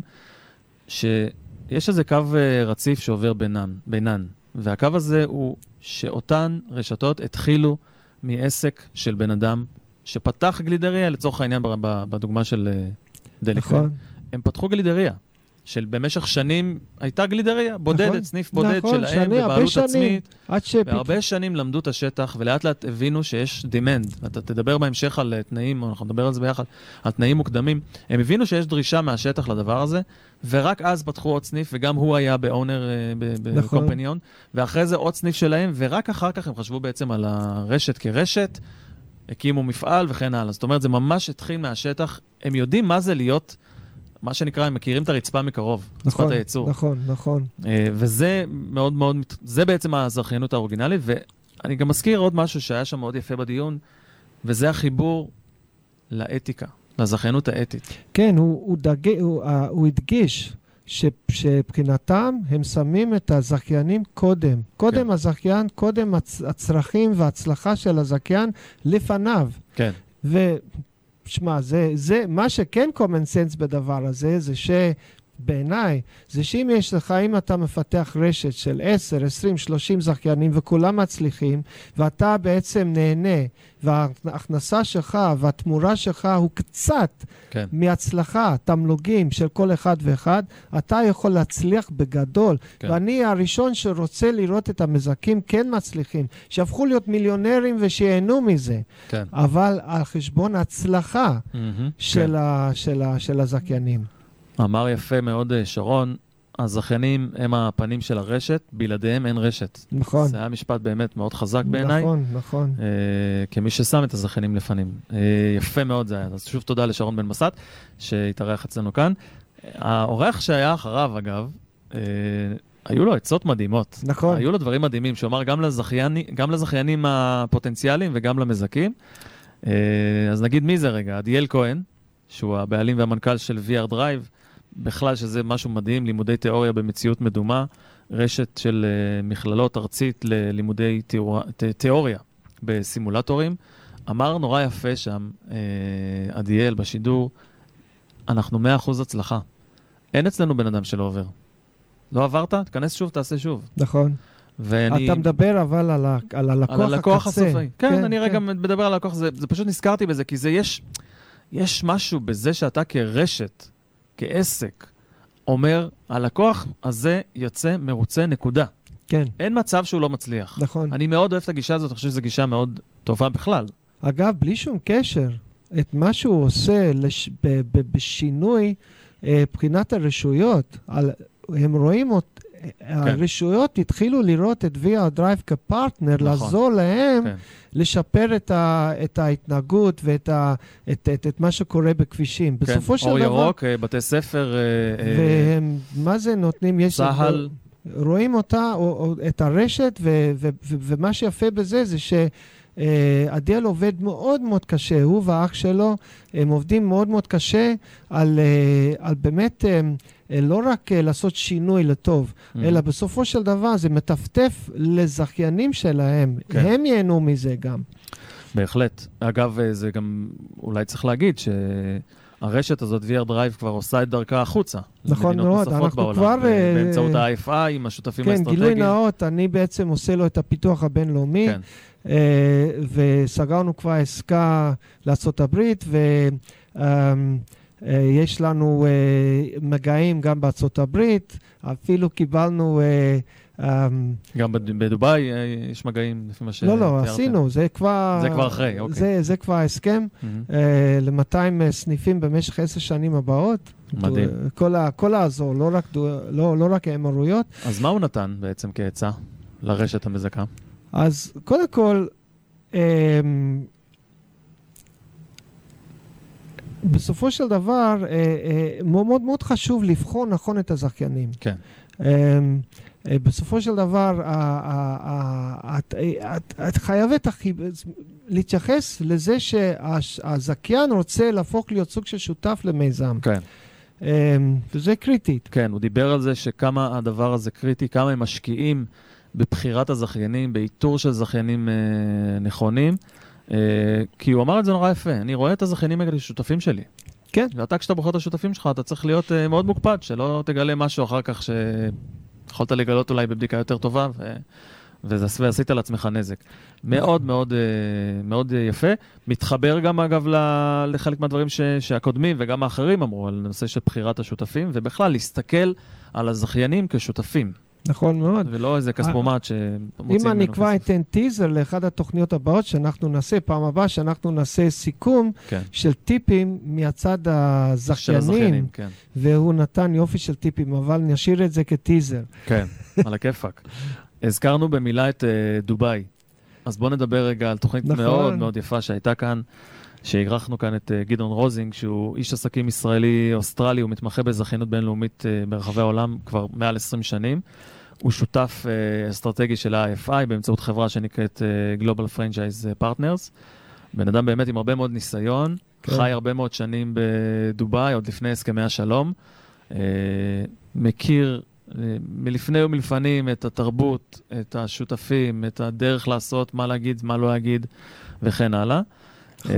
שיש איזה קו רציף שעובר בינן, בינן. והקו הזה הוא שאותן רשתות התחילו מעסק של בן אדם שפתח גלידריה, לצורך העניין בדוגמה של דליקרים. נכון. הם פתחו גלידריה. של במשך שנים הייתה גלידריה, בודדת, נכון, סניף בודד נכון, שלהם, שני, בבעלות עצמית. והרבה שפיק... שנים למדו את השטח, ולאט לאט הבינו שיש דימנד. אתה תדבר בהמשך על תנאים, אנחנו נדבר על זה ביחד, על תנאים מוקדמים. הם הבינו שיש דרישה מהשטח לדבר הזה, ורק אז פתחו עוד סניף, וגם הוא היה באונר, בקומפניון, ואחרי זה עוד סניף שלהם, ורק אחר כך הם חשבו בעצם על הרשת כרשת, הקימו מפעל וכן הלאה. זאת אומרת, זה ממש התחיל מהשטח. הם יודעים מה זה להיות מה שנקרא, הם מכירים את הרצפה מקרוב, נכון, רצפת הייצור. נכון, נכון. וזה מאוד מאוד, זה בעצם הזכיינות האורגינלית, ואני גם מזכיר עוד משהו שהיה שם מאוד יפה בדיון, וזה החיבור לאתיקה, לזכיינות האתית. כן, הוא, הוא, דג... הוא, הוא הדגיש ש... שבחינתם הם שמים את הזכיינים קודם. קודם כן. הזכיין, קודם הצ... הצרכים וההצלחה של הזכיין לפניו. כן. ו... שמע, זה, זה, מה שכן common sense בדבר הזה, זה שבעיניי, זה שאם יש לך, אם אתה מפתח רשת של עשר, עשרים, שלושים זכיינים וכולם מצליחים, ואתה בעצם נהנה, וההכנסה שלך והתמורה שלך הוא קצת כן. מהצלחה, תמלוגים של כל אחד ואחד, אתה יכול להצליח בגדול. כן. ואני הראשון שרוצה לראות את המזכים כן מצליחים, שהפכו להיות מיליונרים ושיהנו מזה. כן. אבל על חשבון הצלחה mm-hmm. של, כן. ה, של, ה, של הזכיינים. אמר יפה מאוד שרון, הזכיינים הם הפנים של הרשת, בלעדיהם אין רשת. נכון. זה היה משפט באמת מאוד חזק בעיניי. נכון, נכון. אה, כמי ששם את הזכיינים לפנים. אה, יפה מאוד זה היה. אז שוב תודה לשרון בן בסט, שהתארח אצלנו כאן. האורח שהיה אחריו, אגב, אה, היו לו עצות מדהימות. נכון. היו לו דברים מדהימים, שאומר גם לזכיינים, גם לזכיינים הפוטנציאליים וגם למזכים. אה, אז נגיד מי זה רגע? עדיאל כהן, שהוא הבעלים והמנכ"ל של וי אר Drive, בכלל שזה משהו מדהים, לימודי תיאוריה במציאות מדומה, רשת של uh, מכללות ארצית ללימודי תיאור... ת... תיאוריה, בסימולטורים, אמר נורא יפה שם, אה, עדיאל בשידור, אנחנו מאה אחוז הצלחה. אין אצלנו בן אדם שלא עובר. לא עברת? תכנס שוב, תעשה שוב. נכון. ואני... אתה מדבר אבל על, ה... על הלקוח הקצה. על הלקוח הסופי. כן, כן, אני כן. רגע מדבר על הלקוח, זה, זה פשוט נזכרתי בזה, כי זה יש, יש משהו בזה שאתה כרשת, כעסק, אומר, הלקוח הזה יוצא מרוצה נקודה. כן. אין מצב שהוא לא מצליח. נכון. אני מאוד אוהב את הגישה הזאת, אני חושב שזו גישה מאוד טובה בכלל. אגב, בלי שום קשר, את מה שהוא עושה לש... ב... ב... בשינוי אה, בחינת הרשויות, על... הם רואים אות... כן. הרשויות התחילו לראות את וי אר Drive כפרטנר, נכון. לעזור להם כן. לשפר את, ה... את ההתנהגות ואת ה... את... את... את מה שקורה בכבישים. כן. בסופו של אור דבר... ירוק, בתי ספר... והם, אה... מה זה נותנים? יש... צהל... רואים אותה, או, או, את הרשת, ו... ו... ו... ומה שיפה בזה זה ש... עדיאל עובד מאוד מאוד קשה, הוא והאח שלו, הם עובדים מאוד מאוד קשה על, על באמת לא רק לעשות שינוי לטוב, mm-hmm. אלא בסופו של דבר זה מטפטף לזכיינים שלהם, כן. הם ייהנו מזה גם. בהחלט. אגב, זה גם אולי צריך להגיד שהרשת הזאת, וי אר Drive, כבר עושה את דרכה החוצה. נכון מאוד, אנחנו כבר... באמצעות ה-איי אף איי עם השותפים כן, האסטרטגיים. גילוי נאות, אני בעצם עושה לו את הפיתוח הבינלאומי, כן. Uh, וסגרנו כבר עסקה לארצות הברית, ויש uh, לנו uh, מגעים גם בארצות הברית, אפילו קיבלנו... Uh, um, גם בדובאי יש מגעים לפי מה ש... לא, לא, עשינו, זה כבר... זה כבר אחרי, אוקיי. זה, זה כבר הסכם, mm-hmm. uh, ל-מאתיים סניפים במשך עשר שנים הבאות. מדהים. כל, ה, כל האזור, לא רק, לא, לא רק האמירויות. אז מה הוא נתן בעצם כעצה לרשת המזכה? אז קודם כל, אה, בסופו של דבר, אה, אה, מאוד מאוד חשוב לבחון נכון את הזכיינים. כן. אה, אה, בסופו של דבר, את, את, את חייבת להתייחס לזה שהזכיין רוצה להפוך להיות סוג של שותף למיזם. כן. אה, וזה קריטית. כן, הוא דיבר על זה שכמה הדבר הזה קריטי, כמה הם משקיעים בבחירת הזכיינים, באיתור של זכיינים אה, נכונים, אה, כי הוא אמר את זה נורא יפה, אני רואה את הזכיינים האלה שותפים שלי. כן. ואתה כשאתה בוחר את השותפים שלך, אתה צריך להיות אה, מאוד מוקפד, שלא תגלה משהו אחר כך שיכולת לגלות אולי בבדיקה יותר טובה, ו... וזה, ועשית על עצמך נזק. מאוד מאוד, אה, מאוד יפה. מתחבר גם אגב לחלק מהדברים ש... שהקודמים וגם האחרים אמרו, על נושא של בחירת השותפים, ובכלל להסתכל על הזכיינים כשותפים. נכון מאוד. ולא איזה כספומט שמוצאים... אם אני כבר אתן טיזר לאחד התוכניות הבאות שאנחנו נעשה, פעם הבאה שאנחנו נעשה סיכום כן. של טיפים מהצד הזכיינים, של הזכיינים, כן. והוא נתן יופי של טיפים, אבל נשאיר את זה כטיזר. כן, על הכיפק. הזכרנו במילה את uh, דובאי, אז בואו נדבר רגע על תוכנית נכון. מאוד מאוד יפה שהייתה כאן, שהגרחנו כאן את uh, גדעון רוזינג, שהוא איש עסקים ישראלי-אוסטרלי, הוא מתמחה בזכיינות בינלאומית uh, ברחבי העולם כבר מעל עשרים שנים. הוא שותף uh, אסטרטגי של ה-איי אף איי באמצעות חברה שנקראת uh, Global Franchise Partners. בן אדם באמת עם הרבה מאוד ניסיון, כן. חי הרבה מאוד שנים בדובאי, עוד לפני הסכמי השלום. Uh, מכיר uh, מלפני ומלפנים את התרבות, את השותפים, את הדרך לעשות, מה להגיד, מה לא להגיד, וכן הלאה. נכון.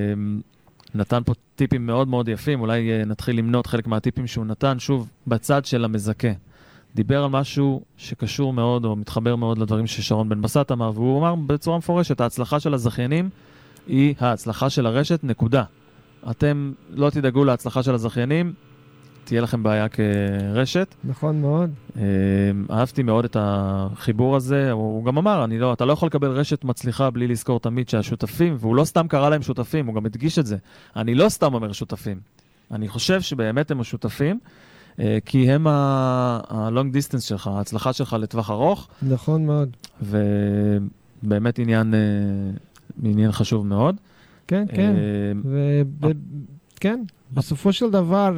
נתן פה טיפים מאוד מאוד יפים, אולי נתחיל למנות חלק מהטיפים שהוא נתן, שוב, בצד של המזכה. דיבר על משהו שקשור מאוד, או מתחבר מאוד לדברים ששרון בן בסט אמר, והוא אמר בצורה מפורשת, ההצלחה של הזכיינים היא ההצלחה של הרשת, נקודה. אתם לא תדאגו להצלחה של הזכיינים, תהיה לכם בעיה כרשת. נכון מאוד. אהבתי מאוד את החיבור הזה, הוא גם אמר, אני לא, אתה לא יכול לקבל רשת מצליחה בלי לזכור תמיד שהשותפים, והוא לא סתם קרא להם שותפים, הוא גם הדגיש את זה. אני לא סתם אומר שותפים. אני חושב שבאמת הם השותפים, כי הם ה-long distance שלך, ההצלחה שלך לטווח ארוך. נכון מאוד. ובאמת עניין, עניין חשוב מאוד. כן, כן. כן. בסופו של דבר,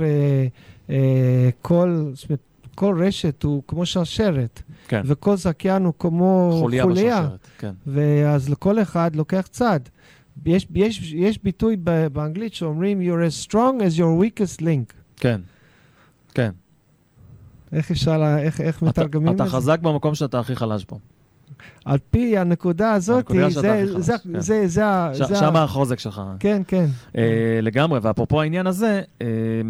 כל, כל רשת הוא כמו שרשרת, כן. וכל זכיין הוא כמו חוליה, חוליה. כן. ואז לכל אחד לוקח צד. יש, יש, יש ביטוי באנגלית שאומרים, you're as strong as your weakest link. כן, כן. איך אפשר, איך, איך מתרגמים את זה? אתה חזק במקום שאתה הכי חלש בו. על פי הנקודה הזאת, הנקודה זה, שאתה הכי זה, חלש, זה, כן. זה, זה, ש- זה, שמה החוזק שלך. כן, כן. אה, לגמרי, ואפרופו העניין הזה, אה,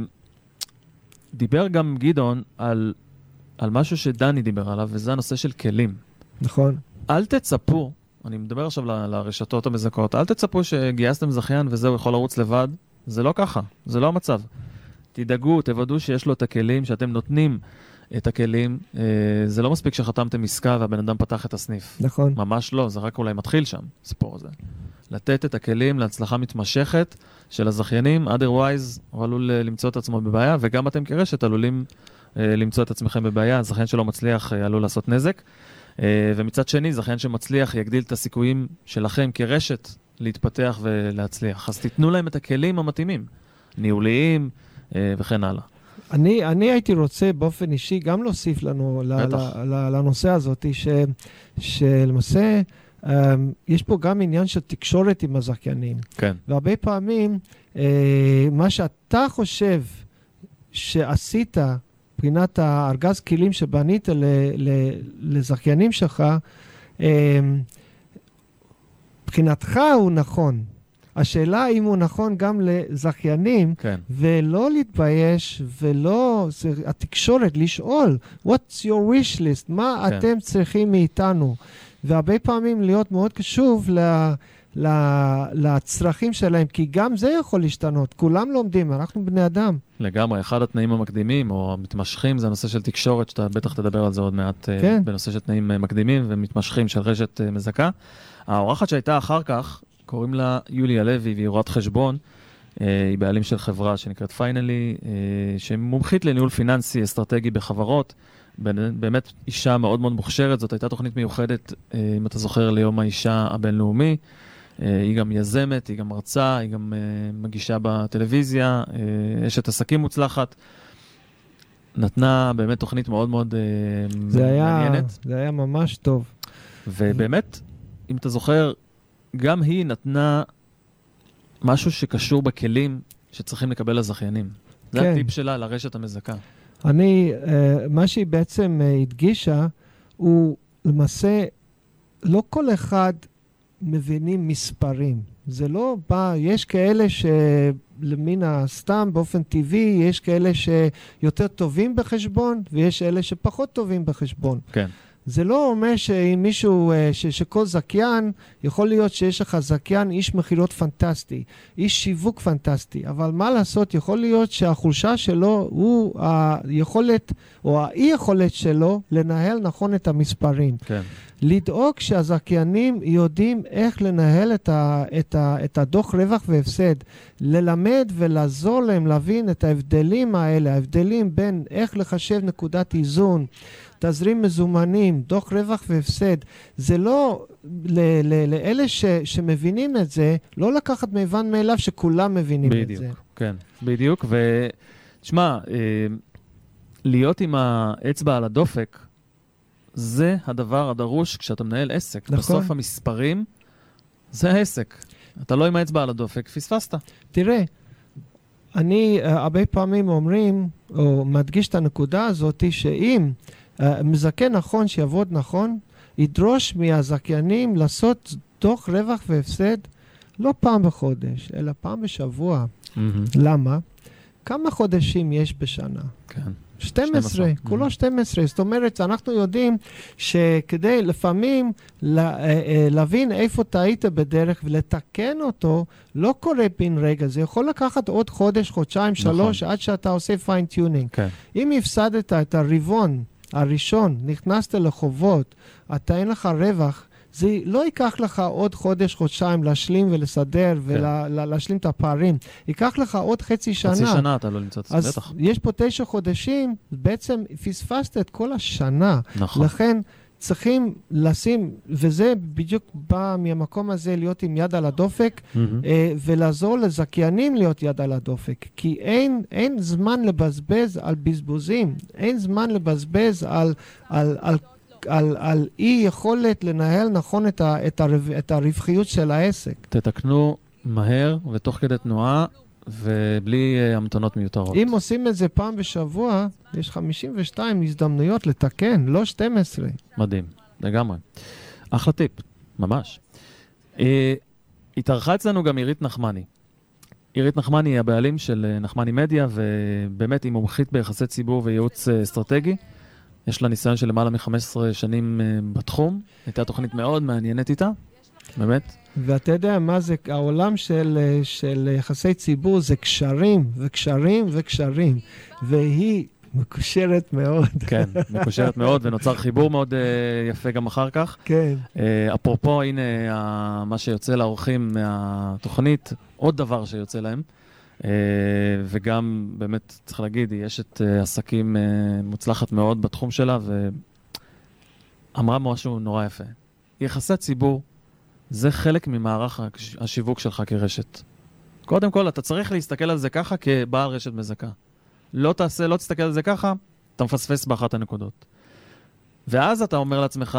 דיבר גם גדעון על, על משהו שדני דיבר עליו, וזה הנושא של כלים. נכון. אל תצפו, אני מדבר עכשיו ל- לרשתות המזכות, אל תצפו שגייסתם זכיין וזהו יכול לרוץ לבד. זה לא ככה, זה לא המצב. תדאגו, תוודאו שיש לו את הכלים, שאתם נותנים את הכלים. אה, זה לא מספיק שחתמתם עסקה והבן אדם פתח את הסניף. נכון. ממש לא, זה רק אולי מתחיל שם, סיפור הזה. לתת את הכלים להצלחה מתמשכת של הזכיינים, otherwise הוא עלול אה, למצוא את עצמו בבעיה, וגם אתם כרשת עלולים אה, למצוא את עצמכם בבעיה, הזכיין שלא מצליח אה, עלול לעשות נזק. אה, ומצד שני, זכיין שמצליח יגדיל את הסיכויים שלכם כרשת להתפתח ולהצליח. אז תיתנו להם את הכלים המתאימים, ניהוליים אה, וכן הלאה. אני, אני הייתי רוצה באופן אישי גם להוסיף לנו ל- בטח. ל- ל- לנושא הזאת, ש, שלמעשה um, יש פה גם עניין של תקשורת עם הזכיינים. כן. והרבה פעמים, אה, מה שאתה חושב שעשית, מבחינת הארגז כלים שבנית ל, ל, לזכיינים שלך, אה, מבחינתך הוא נכון. השאלה אם הוא נכון גם לזכיינים, כן. ולא להתבייש, ולא, זה, התקשורת, לשאול, what's your wish list, מה כן. אתם צריכים מאיתנו? והרבה פעמים להיות מאוד קשוב ל, ל, לצרכים שלהם, כי גם זה יכול להשתנות, כולם לומדים, אנחנו בני אדם. לגמרי, אחד התנאים המקדימים או המתמשכים זה הנושא של תקשורת, שאתה בטח תדבר על זה עוד מעט אה, כן. בנושא של תנאים אה, מקדימים ומתמשכים של רשת אה, מזכה. האורחת שהייתה אחר כך, קוראים לה יוליה לוי, והיא רואת חשבון, אה, היא בעלים של חברה שנקראת פיינלי, אה, שמומחית לניהול פיננסי אסטרטגי בחברות, באמת אישה מאוד מאוד מוכשרת, זאת הייתה תוכנית מיוחדת, אה, אם אתה זוכר, ליום האישה הבינלאומי, אה, היא גם יזמת, היא גם מרצה, היא גם אה, מגישה בטלוויזיה, אה, אשת עסקים מוצלחת, נתנה באמת תוכנית מאוד מאוד אה, זה היה, מעניינת. זה היה ממש טוב. ובאמת, אם אתה זוכר, גם היא נתנה משהו שקשור בכלים שצריכים לקבל לזכיינים. זה כן. הטיפ שלה לרשת המזכה. אני, uh, מה שהיא בעצם uh, הדגישה, הוא למעשה, לא כל אחד מבינים מספרים. זה לא בא, יש כאלה שלמן הסתם, באופן טבעי, יש כאלה שיותר טובים בחשבון, ויש אלה שפחות טובים בחשבון. כן. זה לא אומר שאם מישהו, ש, שכל זכיין, יכול להיות שיש לך זכיין, איש מחירות פנטסטי, איש שיווק פנטסטי, אבל מה לעשות, יכול להיות שהחולשה שלו הוא היכולת, או האי יכולת שלו, לנהל נכון את המספרים. כן. לדאוג שהזכיינים יודעים איך לנהל את, ה, את, ה, את הדוח רווח והפסד, ללמד ולעזור להם להבין את ההבדלים האלה, ההבדלים בין איך לחשב נקודת איזון, תזרים מזומנים, דוח רווח והפסד. זה לא, ל- ל- לאלה ש- שמבינים את זה, לא לקחת מובן מאליו שכולם מבינים בדיוק, את זה. כן, בדיוק. ותשמע, אה, להיות עם האצבע על הדופק, זה הדבר הדרוש כשאתה מנהל עסק. נכון. בסוף המספרים, זה העסק. אתה לא עם האצבע על הדופק, פספסת. תראה, אני uh, הרבה פעמים אומרים, או מדגיש את הנקודה הזאת, שאם uh, מזכה נכון שיעבוד נכון, ידרוש מהזכיינים לעשות דוח רווח והפסד לא פעם בחודש, אלא פעם בשבוע. Mm-hmm. למה? כמה חודשים יש בשנה? כן. שתים עשרה, כולו שתים עשרה. זאת אומרת, אנחנו יודעים שכדי לפעמים לה, להבין איפה טעית בדרך ולתקן אותו, לא קורה בין רגע. זה יכול לקחת עוד חודש, חודשיים, שלוש, עד שאתה עושה פיין-טיונינג. כן. אם הפסדת את הרבעון הראשון, נכנסת לחובות, אתה אין לך רווח, זה לא ייקח לך עוד חודש, חודשיים להשלים ולסדר ולהשלים את הפערים. ייקח לך עוד חצי שנה. חצי שנה אתה לא נמצא את זה, בטח. אז יש פה תשע חודשים, בעצם פספסת את כל השנה. נכון. לכן צריכים לשים, וזה בדיוק בא מהמקום הזה להיות עם יד על הדופק, אה, ולעזור לזכיינים להיות יד על הדופק. כי אין, אין זמן לבזבז על בזבוזים, אין זמן לבזבז על, על, על על, על אי יכולת לנהל נכון את, ה, את, הרב, את הרווחיות של העסק. תתקנו מהר ותוך כדי תנועה ובלי uh, המתנות מיותרות. אם עושים את זה פעם בשבוע, יש חמישים ושתיים הזדמנויות לתקן, לא שתים עשרה. מדהים, לגמרי. אחלה טיפ, ממש. אה, התארחה אצלנו גם עירית נחמני. עירית נחמני היא הבעלים של נחמני מדיה, ובאמת היא מומחית ביחסי ציבור וייעוץ אסטרטגי. יש לה ניסיון של למעלה מ-חמש עשרה שנים בתחום. הייתה תוכנית מאוד מעניינת איתה, באמת. ואתה יודע מה זה, העולם של, של יחסי ציבור זה קשרים וקשרים וקשרים, והיא מקושרת מאוד. כן, מקושרת מאוד, ונוצר חיבור מאוד uh, יפה גם אחר כך. כן. Uh, אפרופו, הנה uh, מה שיוצא לאורחים מהתוכנית, עוד דבר שיוצא להם, uh, וגם באמת צריך להגיד, היא אשת uh, עסקים uh, מוצלחת מאוד בתחום שלה, ואמרה משהו נורא יפה. יחסי ציבור, זה חלק ממערך השיווק שלך כרשת. קודם כל, אתה צריך להסתכל על זה ככה כבעל רשת מזכה. לא תעשה, לא תסתכל על זה ככה, אתה מפספס באחת הנקודות. ואז אתה אומר לעצמך,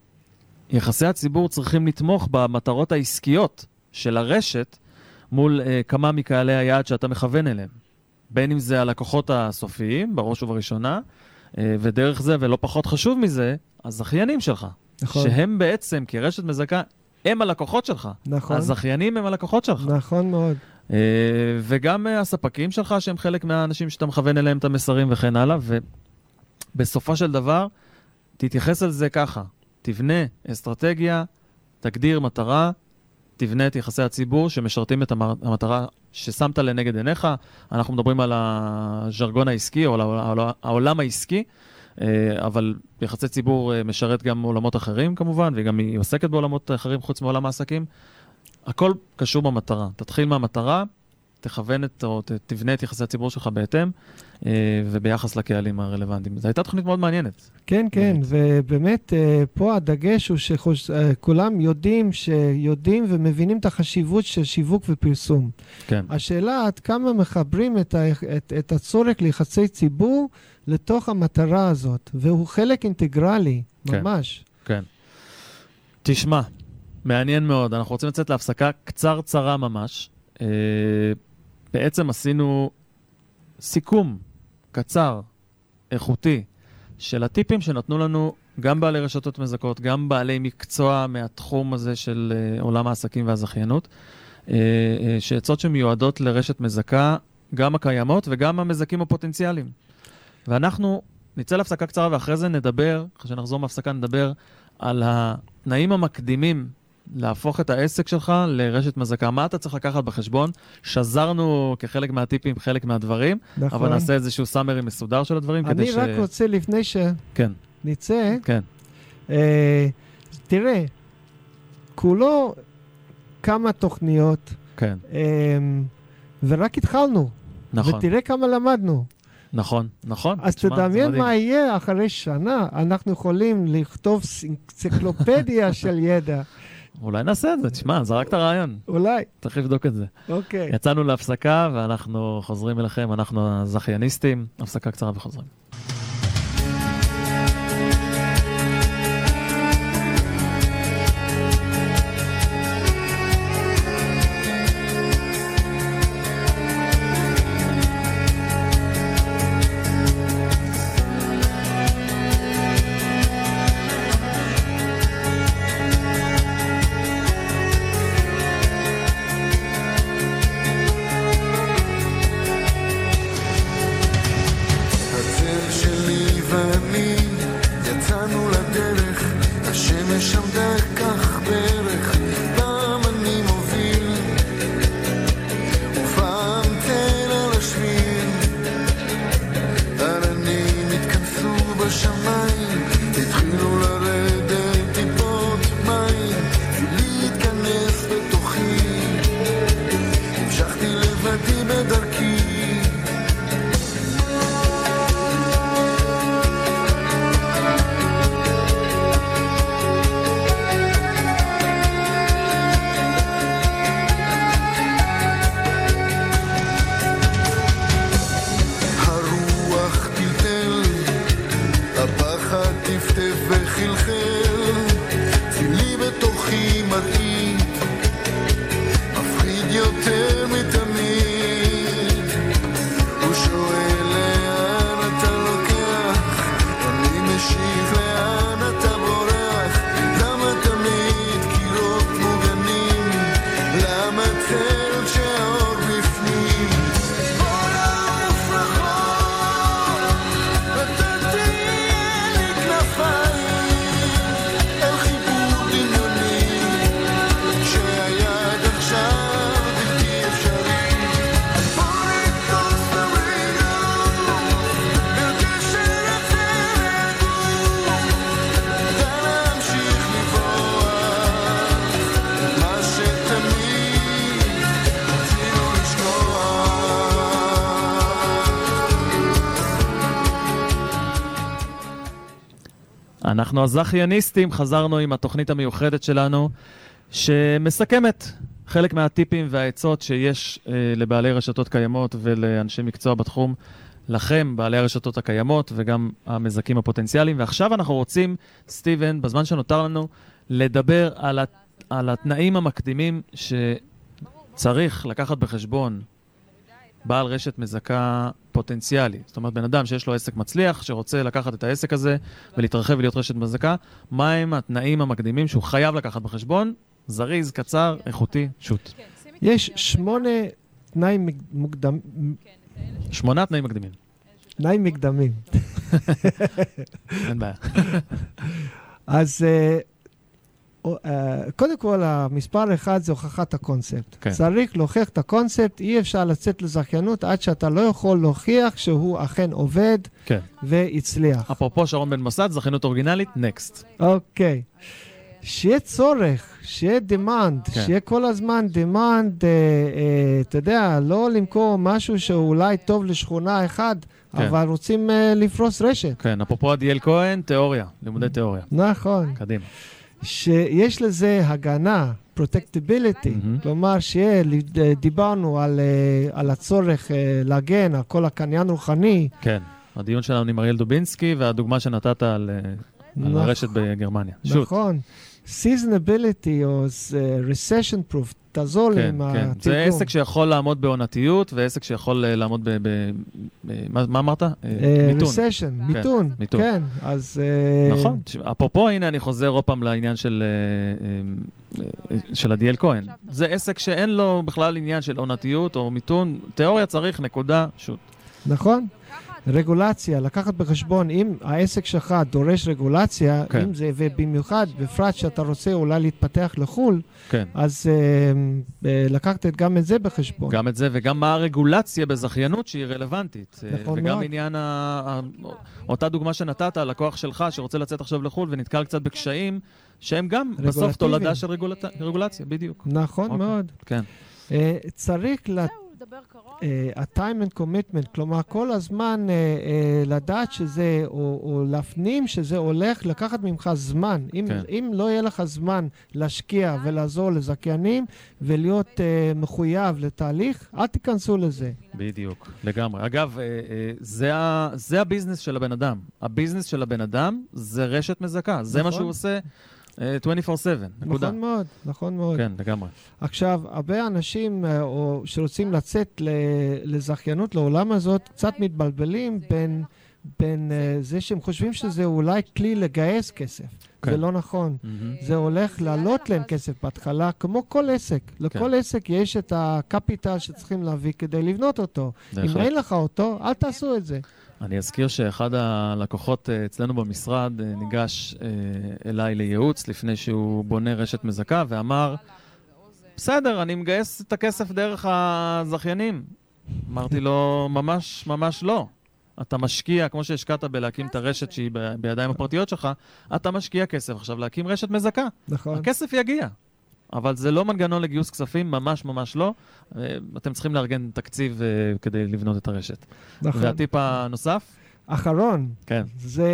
יחסי הציבור צריכים לתמוך במטרות העסקיות של הרשת מול אה, כמה מקהלי היעד שאתה מכוון אליהם. בין אם זה הלקוחות הסופיים, בראש ובראשונה, אה, ודרך זה, ולא פחות חשוב מזה, הזכיינים שלך. נכון. שהם בעצם, כרשת מזכה, הם הלקוחות שלך. נכון. הזכיינים הם הלקוחות שלך. נכון מאוד. Uh, וגם uh, הספקים שלך, שהם חלק מהאנשים שאתה מכוון אליהם את המסרים וכן הלאה, ובסופו של דבר, תתייחס על זה ככה. תבנה אסטרטגיה, תגדיר מטרה, תבנה את יחסי הציבור שמשרתים את המטרה ששמת לנגד עיניך. אנחנו מדברים על הז'רגון העסקי, או על העולם העסקי, uh, אבל יחסי ציבור uh, משרת גם עולמות אחרים כמובן, וגם היא עוסקת בעולמות אחרים חוץ מעולם העסקים. הכל קשור במטרה. תתחיל מהמטרה, תכוון את, או תבנה את יחסי הציבור שלך בהתאם, וביחס לקהלים הרלוונטיים. זו הייתה תוכנית מאוד מעניינת. כן, כן, ובאמת פה הדגש הוא שכולם יודעים, שיודעים ומבינים את החשיבות של שיווק ופרסום. כן. השאלה עד כמה מחברים את, ה, את, את הצורך ליחסי ציבור לתוך המטרה הזאת, והוא חלק אינטגרלי, ממש. כן. כן. תשמע, מעניין מאוד. אנחנו רוצים לצאת להפסקה קצר-צרה ממש. אה, בעצם עשינו סיכום קצר, איכותי, של הטיפים שנתנו לנו גם בעלי רשתות מזכות, גם בעלי מקצוע מהתחום הזה של אה, עולם העסקים והזכיינות, אה, אה, שעצות שמיועדות לרשת מזכה, גם הקיימות וגם המזכים הפוטנציאליים. ואנחנו נצא להפסקה קצרה ואחרי זה נדבר, אחרי שנחזור מהפסקה נדבר על התנאים המקדימים להפוך את העסק שלך לרשת מזכה. מה אתה צריך לקחת בחשבון? שזרנו כחלק מהטיפים, חלק מהדברים, נכון. אבל נעשה איזשהו סאמרי מסודר של הדברים. אני רק ש... רוצה לפני כן. שנצא, כן. אה, תראה, כולו כמה תוכניות, כן. אה, ורק התחלנו, נכון. ותראה כמה למדנו. נכון, נכון. אז תדמיין מה יהיה אחרי שנה. אנחנו יכולים לכתוב אנציקלופדיה של ידע. אולי נעשה את זה, תשמע, זרקת רעיון. אולי. צריך לבדוק את זה. אוקיי. יצאנו להפסקה ואנחנו חוזרים אליכם, אנחנו הזכייניסטים. הפסקה קצרה וחוזרים. אנחנו הזכייניסטים, חזרנו עם התוכנית המיוחדת שלנו, שמסכמת חלק מהטיפים והעצות שיש אה, לבעלי רשתות קיימות ולאנשי מקצוע בתחום, לכם, בעלי הרשתות הקיימות וגם המזכים הפוטנציאליים. ועכשיו אנחנו רוצים, סטיבן, בזמן שנותר לנו, לדבר על, הת... על התנאים המקדימים שצריך לקחת בחשבון בעל רשת מזכה פוטנציאלי. זאת אומרת, בן אדם שיש לו עסק מצליח, שרוצה לקחת את העסק הזה ולהתרחב ולהיות רשת מזכה, מהם התנאים המקדימים שהוא חייב לקחת בחשבון? זריז, קצר, איכותי, שוט. יש שמונה תנאים מוקדמים. שמונה תנאים מקדימים. תנאים מקדמים. אין בעיה. אז קודם כל, המספר אחד זה הוכחת הקונספט. צריך להוכיח את הקונספט, אי אפשר לצאת לזכיינות עד שאתה לא יכול להוכיח שהוא אכן עובד והצליח. אפרופו שרון בן מסד, זכיינות אורגינלית, נקסט. אוקיי. שיהיה צורך, שיהיה demand, שיהיה כל הזמן demand, אתה יודע, לא למכור משהו שאולי טוב לשכונה אחד, אבל רוצים לפרוס רשת. כן, אפרופו עדיאל כהן, תיאוריה, לימודי תיאוריה. נכון. קדימה. שיש לזה הגנה, protectability, כלומר שדיברנו על הצורך להגן, על כל הקניין רוחני. כן, הדיון שלנו עם אריאל דובינסקי, והדוגמה שנתת על הרשת בגרמניה. נכון. seasonability או recession proof, תעזור לי עם התרגום. זה עסק שיכול לעמוד בעונתיות, ועסק שיכול לעמוד ב... מה אמרת? מיתון. recession, מיתון, כן. נכון. אפרופו, הנה אני חוזר עוד פעם לעניין של עדיאל כהן. זה עסק שאין לו בכלל עניין של עונתיות או מיתון. תיאוריה צריך, נקודה, שוט. נכון. רגולציה, לקחת בחשבון, אם העסק שלך דורש רגולציה, כן. אם זה, ובמיוחד, בפרט שאתה רוצה אולי להתפתח לחול, כן. אז uh, uh, לקחת גם את זה בחשבון. גם את זה, וגם מה הרגולציה בזכיינות שהיא רלוונטית. נכון וגם מאוד. עניין, ה... ה... אותה דוגמה שנתת, הלקוח שלך שרוצה לצאת עכשיו לחול ונתקל קצת בקשיים, שהם גם בסוף תולדה של רגולציה, רגולציה, בדיוק. נכון אוקיי. מאוד. כן. Uh, צריך לת... ה-time and commitment, כלומר כל הזמן uh, uh, לדעת שזה, או, או להפנים שזה הולך לקחת ממך זמן. אם, כן. אם לא יהיה לך זמן להשקיע ולעזור לזכיינים ולהיות uh, מחויב לתהליך, אל תיכנסו לזה. בדיוק, לגמרי. אגב, uh, uh, זה, ה, זה הביזנס של הבן אדם. הביזנס של הבן אדם זה רשת מזכה. זה נכון. מה שהוא עושה. עשרים וארבע שבע, נקודה. נכון מאוד, נכון מאוד. כן, לגמרי. עכשיו, הרבה אנשים או שרוצים לצאת לזכיינות לעולם הזאת, קצת מתבלבלים בין, בין זה שהם חושבים שזה אולי כלי לגייס כסף. כן. זה לא נכון. Mm-hmm. זה הולך לעלות להם כסף בהתחלה, כמו כל עסק. כן. לכל עסק יש את הקפיטל שצריכים להביא כדי לבנות אותו. אם אין לך אותו, אל תעשו את זה. אני אזכיר שאחד הלקוחות אצלנו במשרד ניגש אליי לייעוץ לפני שהוא בונה רשת מזכה ואמר, בסדר, אני מגייס את הכסף דרך הזכיינים. אמרתי לו, ממש, ממש לא. אתה משקיע, כמו שהשקעת בלהקים את הרשת שהיא בידיים הפרטיות שלך, אתה משקיע כסף עכשיו להקים רשת מזכה. נכון. הכסף יגיע. אבל זה לא מנגנון לגיוס כספים, ממש ממש לא. אתם צריכים לארגן תקציב uh, כדי לבנות את הרשת. נכון. והטיפ הנוסף? אחרון. כן. זה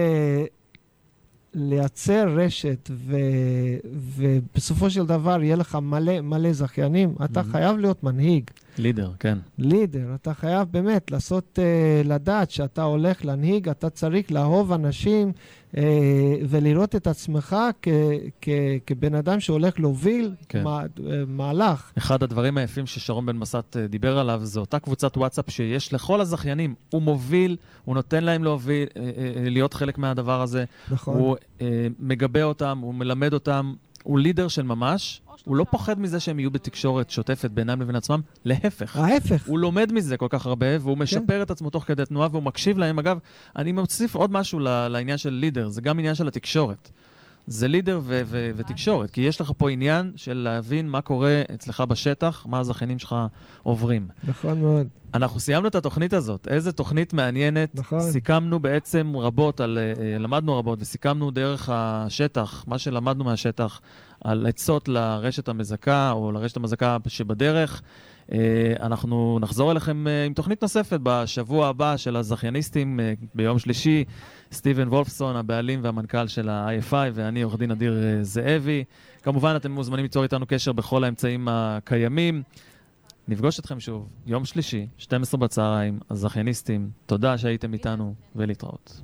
לייצר רשת, ו... ובסופו של דבר יהיה לך מלא, מלא זכיינים. אתה mm-hmm. חייב להיות מנהיג. לידר, כן. לידר. אתה חייב באמת לעשות, uh, לדעת שאתה הולך להנהיג, אתה צריך לאהוב אנשים, uh, ולראות את עצמך כ- כ- כבן אדם שהולך להוביל כן. מה, uh, מהלך. אחד הדברים היפים ששרון בן מסת uh, דיבר עליו, זה אותה קבוצת וואטסאפ שיש לכל הזכיינים. הוא מוביל, הוא נותן להם להוביל, uh, uh, להיות חלק מהדבר הזה. נכון. הוא uh, מגבה אותם, הוא מלמד אותם, הוא לידר של ממש. הוא לא פוחד מזה שהם יהיו בתקשורת שוטפת בינם לבין עצמם, להפך. ההפך. הוא לומד מזה כל כך הרבה, והוא משפר כן. את עצמו תוך כדי תנועה, והוא מקשיב להם. אגב, אני מוסיף עוד משהו לעניין של לידר, זה גם עניין של התקשורת. זה לידר ו- ו- ותקשורת, כי יש לך פה עניין של להבין מה קורה אצלך בשטח, מה הזכיינים שלך עוברים. נכון מאוד. אנחנו סיימנו את התוכנית הזאת. איזה תוכנית מעניינת. נכון. סיכמנו בעצם רבות, על, למדנו רבות, וסיכמנו דרך השטח, מה שלמדנו מהשטח, על עצות לרשת המזכה, או לרשת המזכה שבדרך. אנחנו נחזור אליכם עם תוכנית נוספת בשבוע הבא של הזכייניסטים ביום שלישי. סטיבן וולפסון, הבעלים והמנכ"ל של ה-איי אף איי, ואני עורך דין אדיר זאבי. כמובן אתם מוזמנים ליצור איתנו קשר בכל האמצעים הקיימים. נפגוש אתכם שוב יום שלישי, שתים עשרה בצהריים, הזכייניסטים. תודה שהייתם איתנו ולהתראות.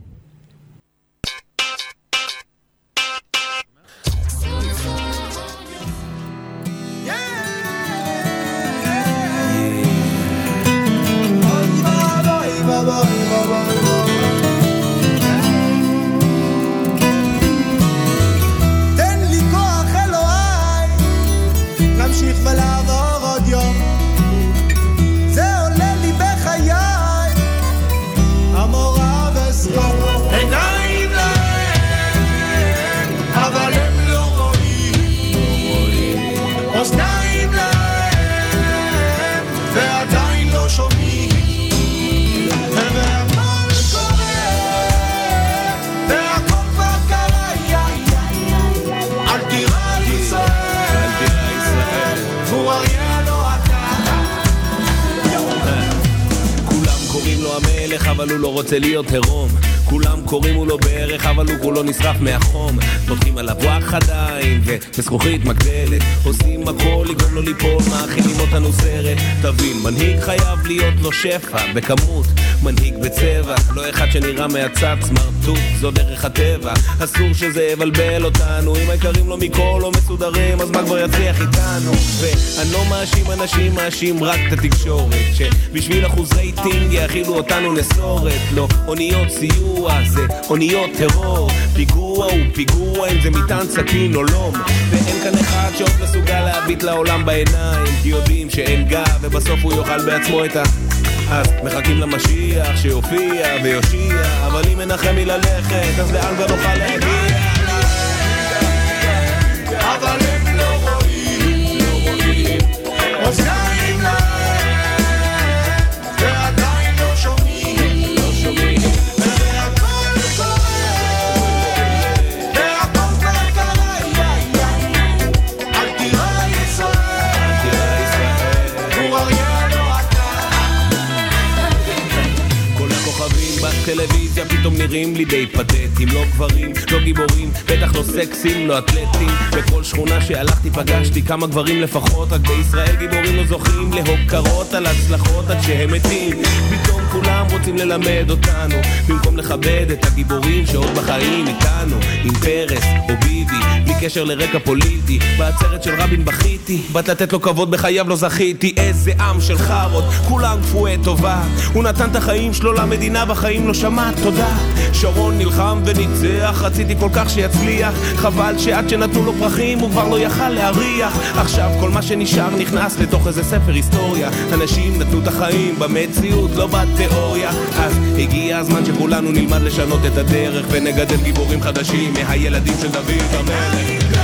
תן לי כוח אלוהי להמשיך ולעבור עוד יום, זה עולה לי בחיי המורה ושכר. עיניים להם אבל הם לא רואים, אוזניים להם ועדיין לא שומעים, המלך אבל הוא לא רוצה להיות הרום, כולם קוראים הוא לא בערך אבל הוא כולו נשרף מהחום, פותחים עליו וואח עדיין ובזכוכית מגדלת, עושים הכל לגרום לו ליפול, מאכילים אותנו סרט. תבין, מנהיג חייב להיות לו שפע בכמות, מנהיג בצבע, לא אחד שנראה מהצד סמרטוט, זו דרך הטבע, אסור שזה יבלבל אותנו, אם העיקרים לא מכל לא מסודרים אז מה כבר יצליח איתנו. ואני לא מאשים אנשים, מאשים רק את התקשורת, שבשביל אחוז רייטינג יאכילו אותנו נסורת. לא אוניות סיוע, זה אוניות טרור, פיגוע הוא פיגוע אם זה מטען סכין או לום, ואין כאן אחד שעוד מסוגל להביט לעולם בעיניים, כי יודעים שאין גב ובסוף הוא יאכל בעצמו את ה... אז מחכים למשיח שיופיע ויושיע, אבל אם מנחם היא ללכת אז לאן כבר נוכל להגיע, אבל הם לא רואים, לא רואים אוזניים להם ועדיין לא שומעים, לא שומעים, והכל קורה והכל כבר קרה, אל תירא ישראל, אל תירא ישראל, הוא אריה לא כוכבים בטלוויזיה פתאום נראים לי די פתטים, לא גברים, לא גיבורים, בטח לא סקסים, לא אתלטים. בכל שכונה שהלכתי פגשתי כמה גברים לפחות, רק בישראל גיבורים לא זוכים להוקרות על הצלחות עד שהם מתים. פתאום כולם רוצים ללמד אותנו במקום לכבד את הגיבורים שעוד בחיים איתנו, עם פרס או ביבי, בלי קשר לרקע פוליטי. בעצרת של רבין בכיתי, בת לתת לו כבוד בחייו לא זכיתי. איזה עם של חרות, כולם כפויי טובה, הוא נתן את החיים שלו למדינה, בחיים לא שמע תודה. שרון נלחם וניצח, רציתי כל כך שיצליח, חבל שעד שנתנו לו פרחים הוא כבר לא יכל להריח. עכשיו כל מה שנשאר נכנס לתוך איזה ספר היסטוריה, אנשים נתנו את החיים במציאות לא בתיאוריה. אז הגיע הזמן שכולנו נלמד לשנות את הדרך ונגדל גיבורים חדשים מהילדים של דוד המלך.